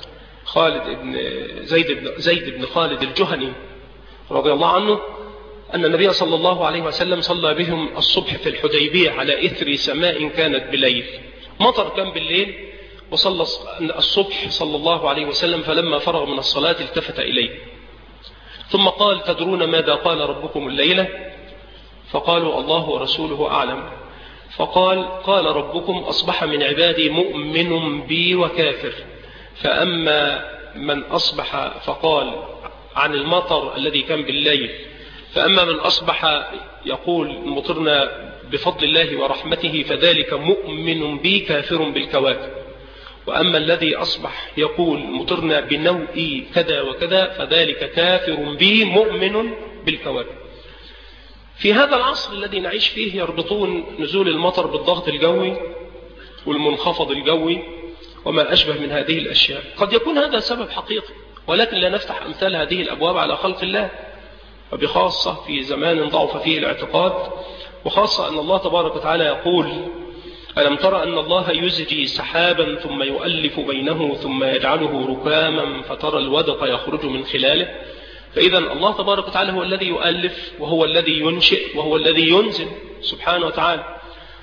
زيد بن خالد الجهني رضي الله عنه، أن النبي صلى الله عليه وسلم صلى بهم الصبح في الحديبية على إثر سماء كانت بليل، مطر كان بالليل، وصلى الصبح صلى الله عليه وسلم، فلما فرغ من الصلاة التفت إليه ثم قال: تدرون ماذا قال ربكم الليلة؟ فقالوا: الله ورسوله أعلم. فقال: قال ربكم: أصبح من عبادي مؤمن بي وكافر، فأما من أصبح فقال عن المطر الذي كان بالليل، فأما من أصبح يقول مطرنا بفضل الله ورحمته فذلك مؤمن بي كافر بالكواكب، وأما الذي أصبح يقول مطرنا بنوء كذا وكذا فذلك كافر بي مؤمن بالكواكب. في هذا العصر الذي نعيش فيه يربطون نزول المطر بالضغط الجوي والمنخفض الجوي وما أشبه من هذه الأشياء. قد يكون هذا سبب حقيقي، ولكن لا نفتح أمثال هذه الأبواب على خلق الله، وبخاصة في زمان ضعف فيه الاعتقاد، وخاصة أن الله تبارك وتعالى يقول: ألم ترى أن الله يزجي سحابا ثم يؤلف بينه ثم يجعله ركاما فترى الودق يخرج من خلاله. فإذا الله تبارك وتعالى هو الذي يؤلف وهو الذي ينشئ وهو الذي ينزل سبحانه وتعالى.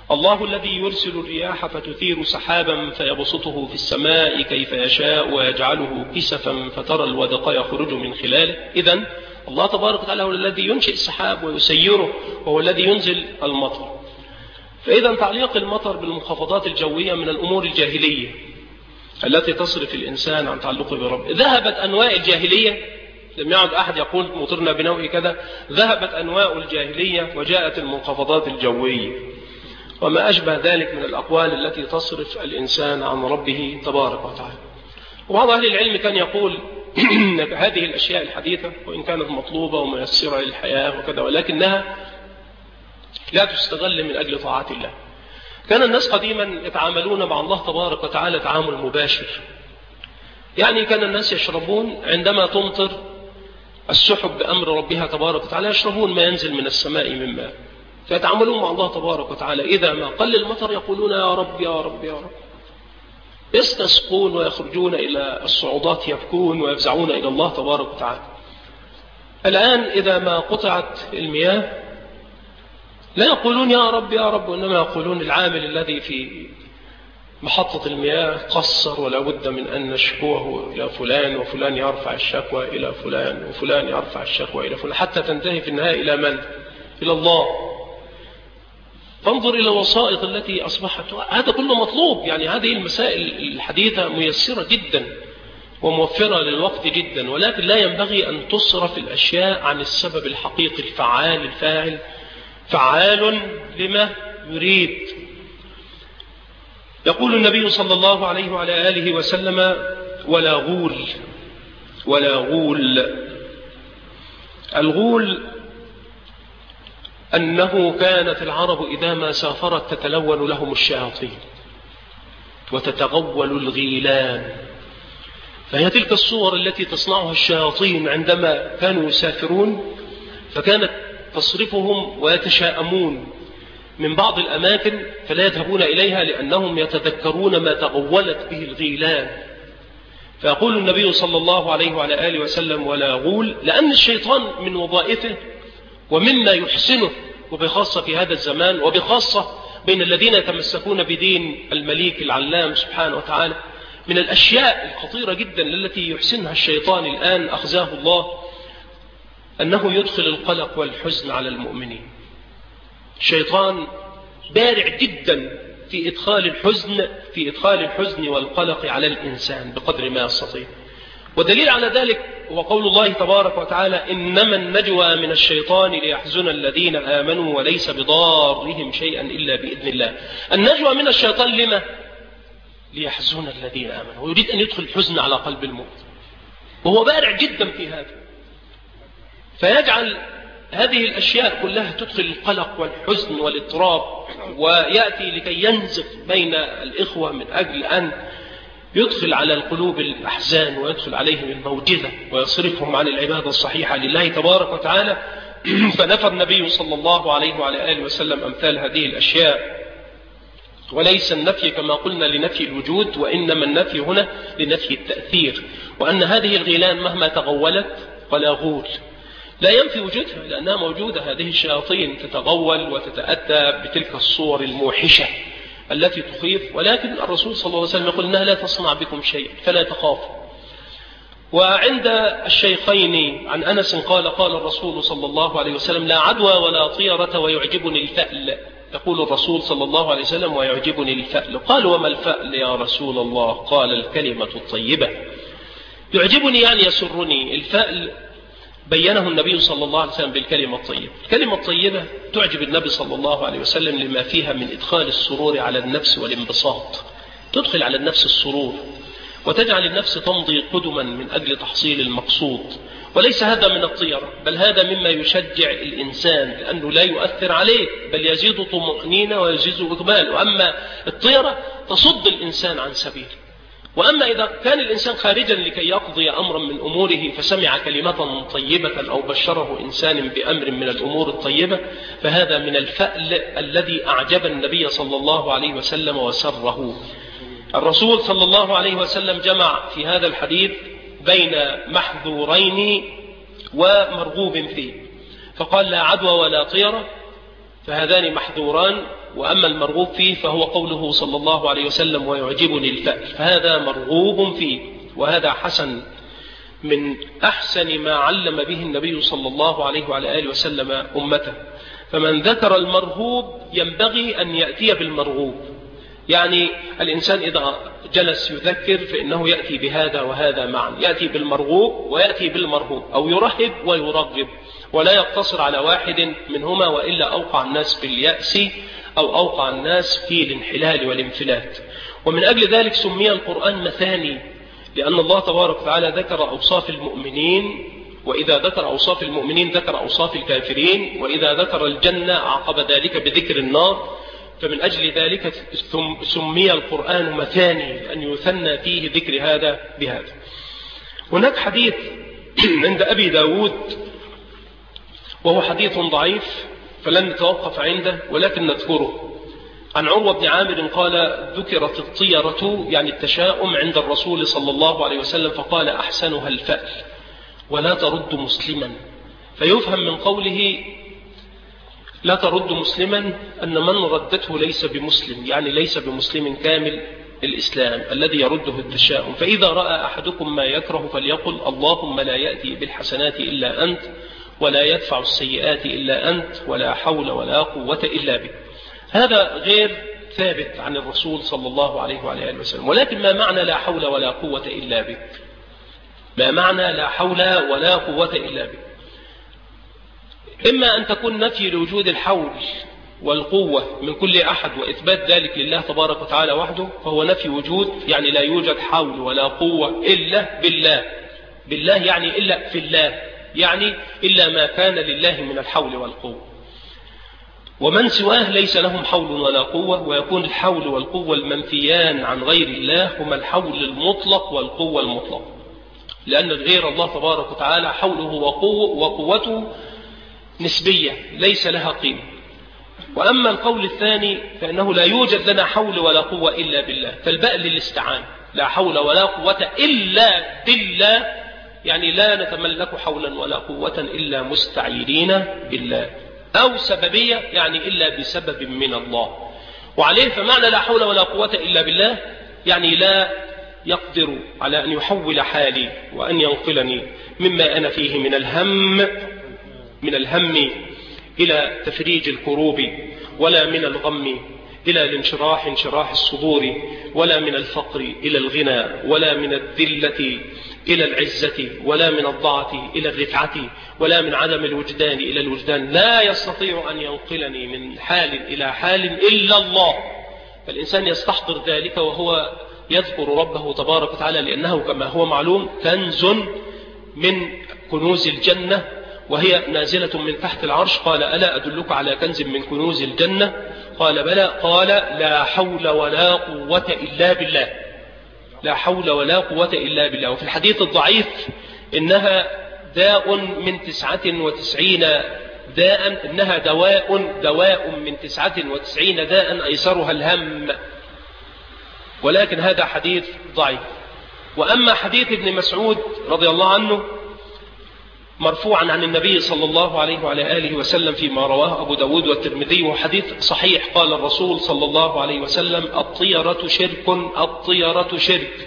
الله الذي يرسل الرياح فتثير سحابا فيبسطه في السماء كيف يشاء ويجعله كسفا فترى الودق يخرج من خلاله. إذن الله تبارك وتعالى هو الذي ينشئ السحاب ويسيره، وهو الذي ينزل المطر. فإذا تعليق المطر بالمنخفضات الجوية من الأمور الجاهلية التي تصرف الإنسان عن تعلقه برب. ذهبت أنواع الجاهلية، لم يعد أحد يقول مطرنا بنوع كذا، ذهبت أنواع الجاهلية وجاءت المنخفضات الجوية وما أشبه ذلك من الأقوال التي تصرف الإنسان عن ربه تبارك وتعالى. وبعض أهل العلم كان يقول هذه الأشياء الحديثة وإن كانت مطلوبة وميسرة للحياة وكذا، ولكنها لا تستغل من أجل طاعة الله. كان الناس قديما يتعاملون مع الله تبارك وتعالى تعامل مباشر، يعني كان الناس يشربون عندما تمطر السحب بأمر ربها تبارك وتعالى، يشربون ما ينزل من السماء من ماء، فيتعاملون مع الله تبارك وتعالى. إذا ما قل المطر يقولون يا رب يا رب يا رب، يستسقون ويخرجون إلى الصعودات يبكون ويفزعون إلى الله تبارك وتعالى. الآن إذا ما قطعت المياه لا يقولون يا رب يا رب، وإنما يقولون العامل الذي في محطة المياه قصر ولا بد من أن نشكوه إلى فلان، وفلان يرفع الشكوى إلى فلان، وفلان يرفع الشكوى إلى فلان، حتى تنتهي في النهاية إلى من؟ إلى الله. فانظر إلى الوسائط التي أصبحت، هذا كله مطلوب. يعني هذه المسائل الحديثة ميسرة جدا وموفرة للوقت جدا، ولكن لا ينبغي أن تصرف الأشياء عن السبب الحقيقي الفعال الفاعل، فعال لما يريد. يقول النبي صلى الله عليه وعلى آله وسلم ولا غول. ولا غول، الغول أنه كانت العرب إذا ما سافرت تتلون لهم الشياطين وتتغول الغيلان، فهي تلك الصور التي تصنعها الشياطين عندما كانوا يسافرون، فكانت تصرفهم ويتشاءمون من بعض الأماكن فلا يذهبون إليها لأنهم يتذكرون ما تغولت به الغيلان. فيقول النبي صلى الله عليه وعلى آله وسلم ولا غول، لأن الشيطان من وظائفه ومما يحسنه، وبخاصة في هذا الزمان، وبخاصة بين الذين يتمسكون بدين المليك العلام سبحانه وتعالى، من الأشياء الخطيرة جدا التي يحسنها الشيطان الآن أخزاه الله، أنه يدخل القلق والحزن على المؤمنين. الشيطان بارع جدا في إدخال الحزن والقلق على الإنسان بقدر ما يستطيع. ودليل على ذلك هو قول الله تبارك وتعالى إنما النجوى من الشيطان ليحزن الذين آمنوا وليس بضارهم شيئا إلا بإذن الله. النجوى من الشيطان لما؟ ليحزن الذين آمنوا، ويريد أن يدخل الحزن على قلب المؤمن، وهو بارع جدا في هذا، فيجعل هذه الأشياء كلها تدخل القلق والحزن والاضطراب، ويأتي لكي ينزف بين الإخوة من أجل أن يدخل على القلوب الأحزان ويدخل عليهم الموجذة ويصرفهم عن العبادة الصحيحة لله تبارك وتعالى. فنفى النبي صلى الله عليه وعلى آله وسلم أمثال هذه الأشياء، وليس النفي كما قلنا لنفي الوجود، وإنما النفي هنا لنفي التأثير، وأن هذه الغيلان مهما تغولت ولا غول لا ينفي وجودها، لأنها موجودة. هذه الشياطين تتغول وتتأتى بتلك الصور الموحشة التي تخيف، ولكن الرسول صلى الله عليه وسلم يقول إنها لا تصنع بكم شيء فلا تخافوا. وعند الشيخين عن أنس قال قال الرسول صلى الله عليه وسلم لا عدوى ولا طيرة ويعجبني الفأل. يقول الرسول صلى الله عليه وسلم ويعجبني الفأل. قال وما الفأل يا رسول الله؟ قال الكلمة الطيبة. يعجبني يعني يسرني. الفأل بينه النبي صلى الله عليه وسلم بالكلمة الطيبة. الكلمة الطيبة تعجب النبي صلى الله عليه وسلم لما فيها من إدخال السرور على النفس والانبساط، تدخل على النفس السرور وتجعل النفس تمضي قدما من أجل تحصيل المقصود. وليس هذا من الطيرة، بل هذا مما يشجع الإنسان، لأنه لا يؤثر عليه بل يزيد طمأنينة ويزيد إقبال. وأما الطيرة تصد الإنسان عن سبيله. وأما إذا كان الإنسان خارجا لكي يقضي أمرا من أموره فسمع كلمة طيبة أو بشره إنسان بأمر من الأمور الطيبة، فهذا من الفأل الذي أعجب النبي صلى الله عليه وسلم وسره. الرسول صلى الله عليه وسلم جمع في هذا الحديث بين محذورين ومرغوب فيه، فقال لا عدوى ولا طيرة فهذان محظوران. وأما المرغوب فيه فهو قوله صلى الله عليه وسلم ويعجبني الفأل، فهذا مرغوب فيه، وهذا حسن من أحسن ما علم به النبي صلى الله عليه وعلى آله وسلم أمته. فمن ذكر المرغوب ينبغي أن يأتي بالمرغوب. يعني الإنسان إذا جلس يذكر فإنه يأتي بهذا وهذا معا، يأتي بالمرغوب ويأتي بالمرهوب، أو يرهب ويرغب، ولا يقتصر على واحد منهما، وإلا أوقع الناس في اليأس أو أوقع الناس في الانحلال والانفلات. ومن أجل ذلك سمي القرآن مثاني، لأن الله تبارك وتعالى ذكر أوصاف المؤمنين، وإذا ذكر أوصاف المؤمنين ذكر أوصاف الكافرين، وإذا ذكر الجنة عقب ذلك بذكر النار. فمن أجل ذلك سمي القرآن مثاني، لأن يثنى فيه ذكر هذا بهذا. هناك حديث عند أبي داود وهو حديث ضعيف فلن نتوقف عنده، ولكن نذكره. عن عروة بن عامر قال: ذكرت الطيرة يعني التشاؤم عند الرسول صلى الله عليه وسلم، فقال: أحسنها الفأل ولا ترد مسلما. فيفهم من قوله لا ترد مسلما أن من ردته ليس بمسلم، يعني ليس بمسلم كامل الإسلام الذي يرده التشاؤم. فإذا رأى أحدكم ما يكره فليقل: اللهم لا يأتي بالحسنات إلا أنت، ولا يدفع السيئات إلا أنت، ولا حول ولا قوة إلا بك. هذا غير ثابت عن الرسول صلى الله عليه وعلى آله وسلم. ولكن ما معنى لا حول ولا قوة إلا بك؟ ما معنى لا حول ولا قوة إلا بك؟ إما أن تكون نفي لوجود الحول والقوة من كل أحد وإثبات ذلك لله تبارك وتعالى وحده، فهو نفي وجود، يعني لا يوجد حول ولا قوة إلا بالله. بالله يعني إلا في الله، يعني إلا ما كان لله من الحول والقوة. ومن سواه ليس لهم حول ولا قوة، ويكون الحول والقوة المنفيان عن غير الله هما الحول المطلق والقوة المطلق، لأن غير الله تبارك وتعالى حوله وقوته نسبية ليس لها قيمة. وأما القول الثاني فإنه لا يوجد لنا حول ولا قوة إلا بالله، فالباء للاستعانة، لا حول ولا قوة إلا بالله، يعني لا نتملك حولا ولا قوة إلا مستعيرين بالله، أو سببية يعني إلا بسبب من الله. وعليه فمعنى لا حول ولا قوة إلا بالله يعني لا يقدر على أن يحول حالي وأن ينقلني مما أنا فيه من الهم إلى تفريج الكروب، ولا من الغم إلى انشراح الصدور، ولا من الفقر إلى الغنى، ولا من الذلة إلى العزة، ولا من الضعف إلى الرفعة، ولا من عدم الوجدان إلى الوجدان. لا يستطيع أن ينقلني من حال إلى حال إلا الله. فالإنسان يستحضر ذلك وهو يذكر ربه تبارك وتعالى، لأنه كما هو معلوم كنز من كنوز الجنة، وهي نازلة من تحت العرش. قال: ألا أدلك على كنز من كنوز الجنة؟ قال: بلى. قال: لا حول ولا قوة إلا بالله. لا حول ولا قوة إلا بالله. وفي الحديث الضعيف إنها داء من 99 داء، إنها دواء من 99 داء أيسرها الهم. ولكن هذا حديث ضعيف. وأما حديث ابن مسعود رضي الله عنه مرفوعا عن النبي صلى الله عليه وعلى آله وسلم فيما رواه أبو داود والترمذي، وحديث صحيح، قال الرسول صلى الله عليه وسلم: الطيرة شرك، الطيرة شرك.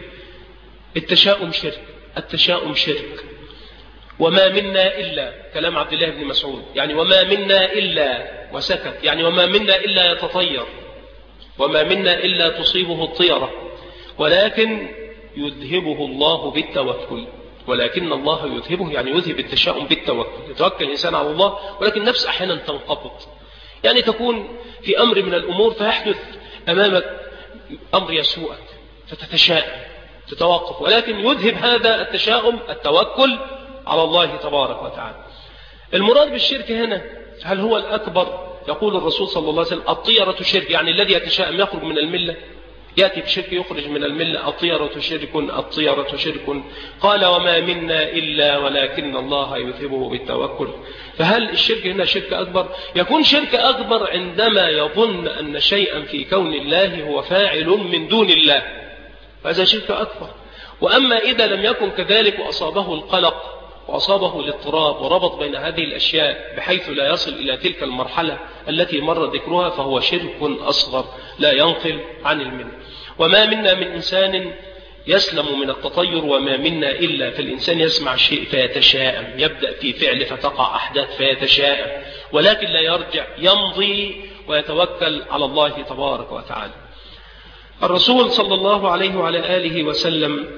التشاؤم شرك. وما منا إلا، كلام عبد الله بن مسعود، يعني وما منا إلا، وسكت، يعني وما منا إلا يتطير، وما منا إلا تصيبه الطيرة، ولكن يذهبه الله بالتوكل. ولكن الله يذهبه يعني يذهب التشاؤم بالتوكل. يتوكل الإنسان على الله، ولكن النفس أحيانا تنقبض، يعني تكون في أمر من الأمور فيحدث أمامك أمر يسوءك فتتشائم تتوقف، ولكن يذهب هذا التشاؤم التوكل على الله تبارك وتعالى. المراد بالشرك هنا هل هو الأكبر؟ يقول الرسول صلى الله عليه وسلم: الطيرة شرك، يعني الذي يتشائم يخرج من الملة، يأتي بشرك يخرج من الملة. الطيرة شرك، الطيرة شرك. قال: وما منا إلا ولكن الله يذهبه بالتوكل. فهل الشرك هنا شرك أكبر؟ يكون شرك أكبر عندما يظن أن شيئا في كون الله هو فاعل من دون الله، هذا شرك أكبر. وأما إذا لم يكن كذلك وأصابه القلق وأصابه الاضطراب وربط بين هذه الأشياء بحيث لا يصل إلى تلك المرحلة التي مر ذكرها، فهو شرك أصغر لا ينقل عن الملة. وما منا من إنسان يسلم من التطير، وما منا إلا فالإنسان يسمع شيء فيتشائم، يبدأ في فعل فتقع أحداث فيتشائم، ولكن لا يرجع، يمضي ويتوكل على الله تبارك وتعالى. الرسول صلى الله عليه وعلى آله وسلم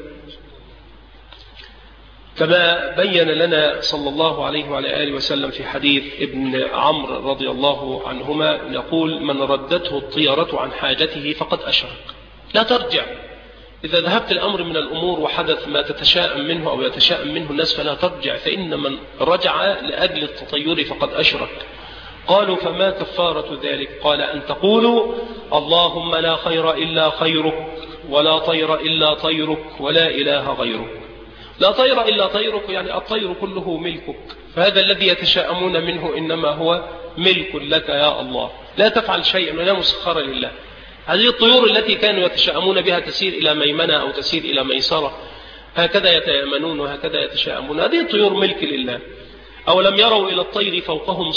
كما بين لنا صلى الله عليه وعلى آله وسلم في حديث ابن عمرو رضي الله عنهما يقول: من ردته الطيرة عن حاجته فقد أشرك. لا ترجع. إذا ذهبت الأمر من الأمور وحدث ما تتشائم منه أو يتشائم منه الناس فلا ترجع، فإن من رجع لأجل التطير فقد أشرك. قالوا: فما كفارة ذلك؟ قال: أن تقولوا: اللهم لا خير إلا خيرك، ولا طير إلا طيرك، ولا إله غيرك. لا طير إلا طيرك يعني الطير كله ملكك، فهذا الذي يتشائمون منه إنما هو ملك لك يا الله، لا تفعل شيئا ولا مسخر لله. هذه الطيور التي كانوا يتشائمون بها تسير إلى ميمنة أو تسير إلى ميسرة، هكذا يتيامنون وهكذا يتشائمون، هذه الطيور ملك لله. أولم يروا إلى الطير فوقهم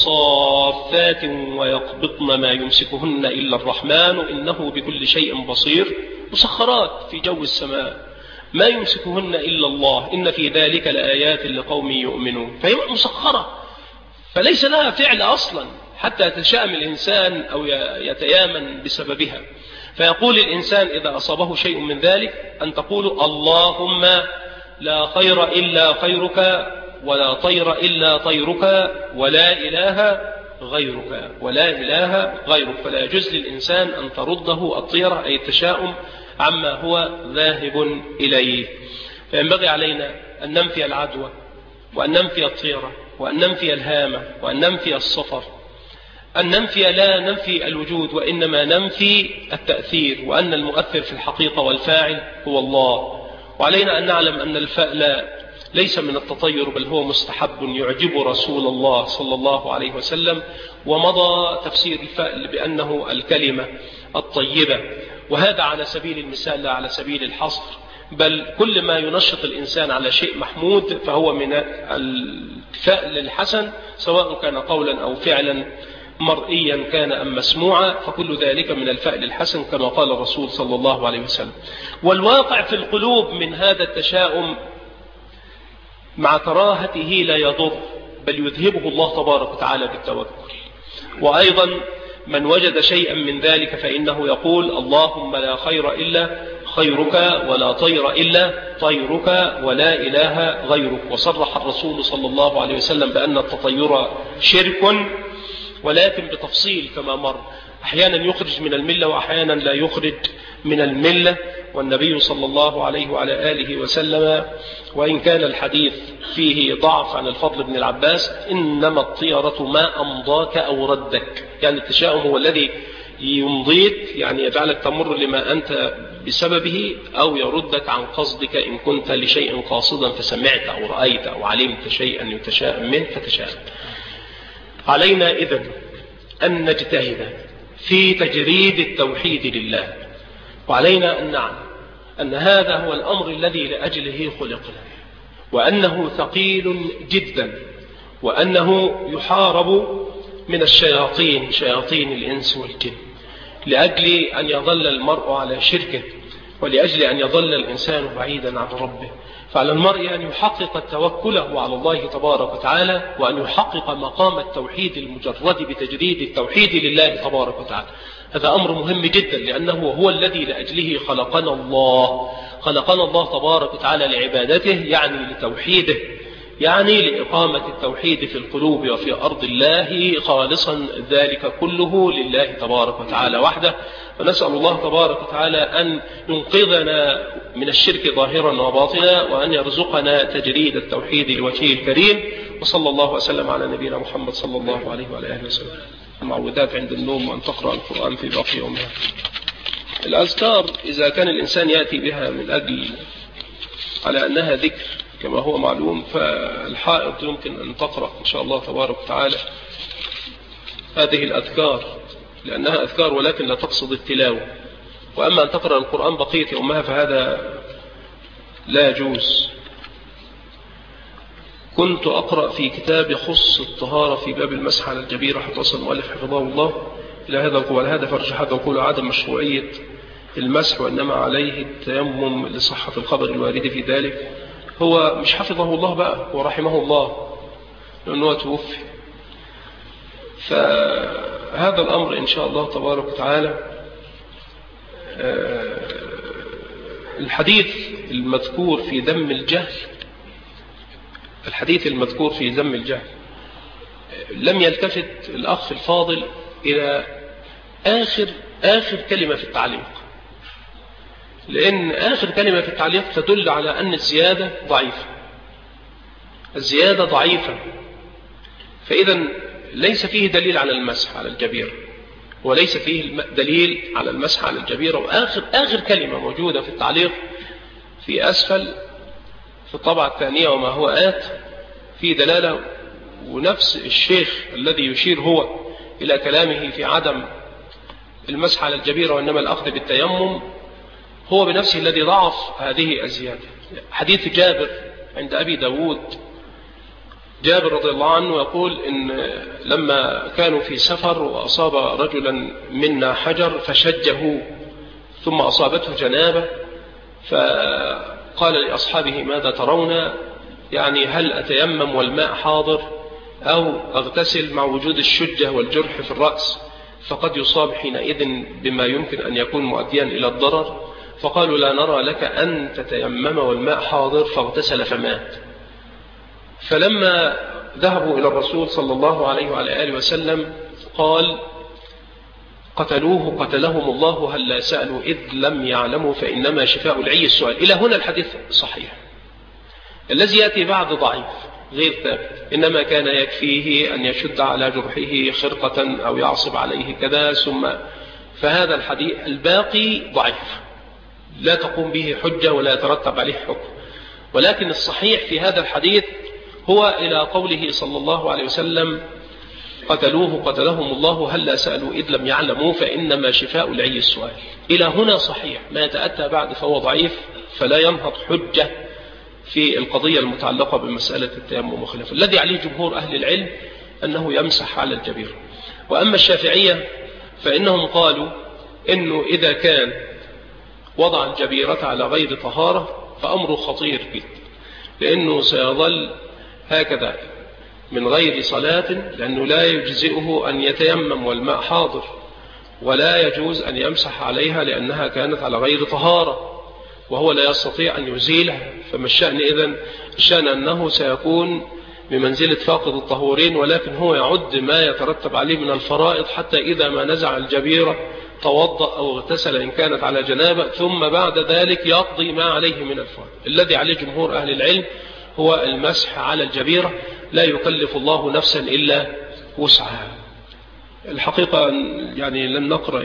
صافات ويقبضن ما يمسكهن إلا الرحمن إنه بكل شيء بصير، مسخرات في جو السماء ما يمسكهن إلا الله إن في ذلك لآيات لقوم يؤمنون. فهي مسخرة فليس لها فعل أصلا حتى يتشائم الإنسان أو يتيامن بسببها. فيقول الإنسان إذا أصابه شيء من ذلك أن تقول: اللهم لا خير إلا خيرك، ولا طير إلا طيرك، ولا إله غيرك، ولا إله غيرك. فلا يجوز للإنسان أن ترده الطيرة أي التشاؤم عما هو ذاهب إليه. فينبغي علينا أن ننفي العدوى، وأن ننفي الطيرة، وأن ننفي الهامة، وأن ننفي الصفر، أن ننفي لا ننفي الوجود وإنما ننفي التأثير، وأن المؤثر في الحقيقة والفاعل هو الله. وعلينا أن نعلم أن الفأل ليس من التطير بل هو مستحب يعجب رسول الله صلى الله عليه وسلم. ومضى تفسير الفأل بأنه الكلمة الطيبة، وهذا على سبيل المثال لا على سبيل الحصر، بل كل ما ينشط الإنسان على شيء محمود فهو من الفأل الحسن، سواء كان قولا أو فعلا، مرئيا كان أم مسموعا، فكل ذلك من الفأل الحسن كما قال الرسول صلى الله عليه وسلم. والواقع في القلوب من هذا التشاؤم مع كراهته لا يضر، بل يذهبه الله تبارك وتعالى بالتوكل. وأيضا من وجد شيئا من ذلك فإنه يقول: اللهم لا خير إلا خيرك، ولا طير إلا طيرك، ولا إله غيرك. وصرح الرسول صلى الله عليه وسلم بأن التطير شرك، ولكن بتفصيل كما مر، أحيانا يخرج من الملة وأحيانا لا يخرج من الملة. والنبي صلى الله عليه وعلى آله وسلم وإن كان الحديث فيه ضعف عن الفضل بن العباس: إنما الطيرة ما أمضاك أو ردك، يعني التشاؤم هو الذي يمضيك، يعني يجعلك تمر لما أنت بسببه، أو يردك عن قصدك إن كنت لشيء قاصدا فسمعت أو رأيت أو علمت شيئا يتشائم منه فتشائم. علينا إذن أن نجتهد في تجريد التوحيد لله، وعلينا أن نعلم أن هذا هو الأمر الذي لأجله خلقنا، وأنه ثقيل جدا، وأنه يحارب من الشياطين، شياطين الإنس والجن، لأجل أن يظل المرء على شركه، ولأجل أن يظل الإنسان بعيدا عن ربه. فعلى المرء أن يحقق توكله على الله تبارك وتعالى، وأن يحقق مقام التوحيد المجرد بتجريد التوحيد لله تبارك وتعالى. هذا أمر مهم جدا، لأنه هو الذي لأجله خلقنا الله، خلقنا الله تبارك وتعالى لعبادته، يعني لتوحيده، يعني لإقامة التوحيد في القلوب وفي أرض الله خالصا، ذلك كله لله تبارك وتعالى وحده. فنسأل الله تبارك وتعالى أن ينقذنا من الشرك ظاهرا وباطنا، وأن يرزقنا تجريد التوحيد لوجهه الكريم. وصلى الله وسلم على نبينا محمد صلى الله عليه وعلى آله وسلم. المعوذات عند النوم، وأن تقرأ القرآن في باقي يومها. الأذكار إذا كان الإنسان يأتي بها من أجل على أنها ذكر كما هو معلوم، فالحائط يمكن أن تقرأ إن شاء الله تبارك وتعالى هذه الأذكار، لأنها أذكار ولكن لا تقصد التلاوة. وأما أن تقرأ القرآن بقية يومها فهذا لا يجوز. كنت أقرأ في كتاب يخص الطهارة في باب المسح على الجبيرة حتى وصل المؤلف حفظه الله إلى هذا القول. هذا فرجح هذا القول عدم مشروعية المسح وإنما عليه التيمم لصحة الخبر الوارد في ذلك. هو مش حفظه الله بقى ورحمه الله لأنه توفي. فهذا الأمر إن شاء الله تبارك وتعالى الحديث المذكور في ذم الجهل، الحديث المذكور في ذم الجهل لم يلتفت الأخ الفاضل إلى آخر كلمة في التعليق، لأن آخر كلمة في التعليق تدل على أن الزيادة ضعيفة، الزيادة ضعيفة، فإذا ليس فيه دليل على المسح على الجبيرة وليس فيه دليل على المسح على الجبيرة. وآخر كلمة موجودة في التعليق في أسفل في الطبعة الثانية وما هو آت في دلالة، ونفس الشيخ الذي يشير هو إلى كلامه في عدم المسح على الجبيرة وإنما الأخذ بالتيمم هو بنفسه الذي ضعف هذه الزيادة. حديث جابر عند أبي داود، جابر رضي الله عنه يقول إن لما كانوا في سفر وأصاب رجلا منا حجر فشجه ثم أصابته جنابة فقال لأصحابه ماذا ترون، يعني هل أتيمم والماء حاضر أو أغتسل مع وجود الشجة والجرح في الرأس فقد يصاب حينئذ بما يمكن أن يكون مؤديا إلى الضرر. فقالوا لا نرى لك أن تتيمم والماء حاضر، فاغتسل فمات. فلما ذهبوا إلى الرسول صلى الله عليه وعلى آله وسلم قال قتلوه قتلهم الله هل لا سألوا إذ لم يعلموا فإنما شفاء العي السؤال. إلى هنا الحديث صحيح. الذي يأتي بعد ضعيف غير ثابت، إنما كان يكفيه أن يشد على جرحه خرقة أو يعصب عليه كذا ثم، فهذا الحديث الباقي ضعيف لا تقوم به حجة ولا يترتب عليه حكم. ولكن الصحيح في هذا الحديث هو إلى قوله صلى الله عليه وسلم قتلوه قتلهم الله هل لا سألوا إذ لم يعلموا فإنما شفاء العي السؤال. إلى هنا صحيح، ما يتأتى بعد فهو ضعيف فلا ينهض حجة في القضية المتعلقة بمسألة التيمم وخلافه. الذي عليه جمهور أهل العلم أنه يمسح على الجبيرة. وأما الشافعية فإنهم قالوا إنه إذا كان وضع الجبيرة على غير طهارة فأمره خطير جدا، لأنه سيظل هكذا من غير صلاة، لأنه لا يجزئه أن يتيمم والماء حاضر، ولا يجوز أن يمسح عليها لأنها كانت على غير طهارة وهو لا يستطيع أن يزيلها. فما الشأن إذن؟ الشأن أنه سيكون بمنزلة فاقد الطهورين، ولكن هو يعد ما يترتب عليه من الفرائض حتى إذا ما نزع الجبيرة توضأ أو اغتسل إن كانت على جنابة، ثم بعد ذلك يقضي ما عليه من الفرائض. الذي عليه جمهور أهل العلم هو المسح على الجبيرة، لا يكلف الله نفسا إلا وسعها. الحقيقة يعني لن نقرأ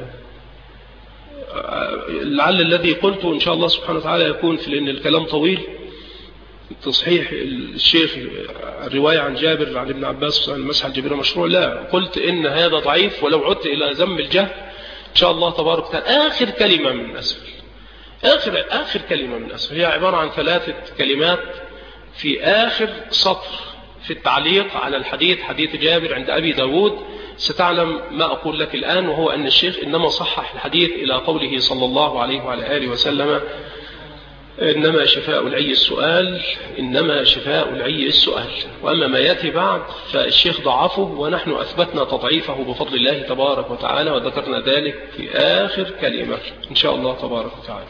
لعل الذي قلته إن شاء الله سبحانه وتعالى يكون في، لأن الكلام طويل، تصحيح الشيخ الرواية عن جابر عن ابن عباس عن المسح على الجبيرة مشروع. لا، قلت إن هذا ضعيف، ولو عدت إلى ذم الجهل إن شاء الله تبارك وتعالى آخر كلمة من أسفل، آخر كلمة من أسفل هي عبارة عن 3 كلمات في آخر سطر في التعليق على الحديث، حديث جابر عند أبي داود. ستعلم ما أقول لك الآن، وهو أن الشيخ إنما صحح الحديث إلى قوله صلى الله عليه وعلى آله وسلم إنما شفاء العي السؤال، إنما شفاء العي السؤال. وأما ما يأتي بعد فالشيخ ضعفه ونحن أثبتنا تضعيفه بفضل الله تبارك وتعالى، وذكرنا ذلك في آخر كلمة إن شاء الله تبارك وتعالى.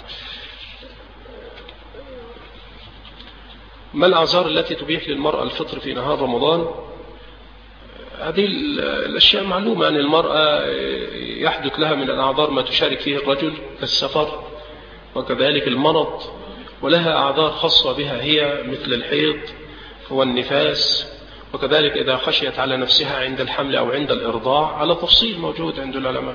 ما الأعذار التي تبيح للمرأة الفطر في نهار رمضان؟ هذه الأشياء معلومة أن المرأة يحدث لها من الأعذار ما تشارك فيه الرجل كالسفر وكذلك المرض، ولها أعذار خاصة بها هي مثل الحيض والنفاس، وكذلك إذا خشيت على نفسها عند الحمل أو عند الإرضاع، على تفصيل موجود عند العلماء.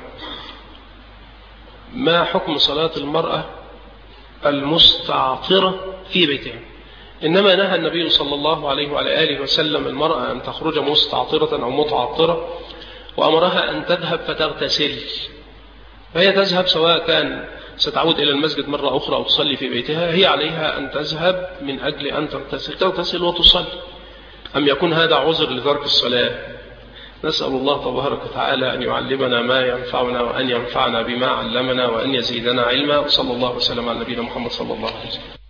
ما حكم صلاة المرأة المستعطرة في بيتها؟ إنما نهى النبي صلى الله عليه وعلى آله وسلم المرأة أن تخرج مستعطرة أو متعطرة، وأمرها أن تذهب فتغتسل، فهي تذهب سواء كان ستعود إلى المسجد مرة أخرى أو تصلي في بيتها، هي عليها أن تذهب من أجل أن تغتسل وتصلي. أم يكون هذا عذر لترك الصلاة؟ نسأل الله تبارك وتعالى أن يعلمنا ما ينفعنا وأن ينفعنا بما علمنا وأن يزيدنا علما. وصلى الله وسلم على نبينا محمد صلى الله عليه وسلم.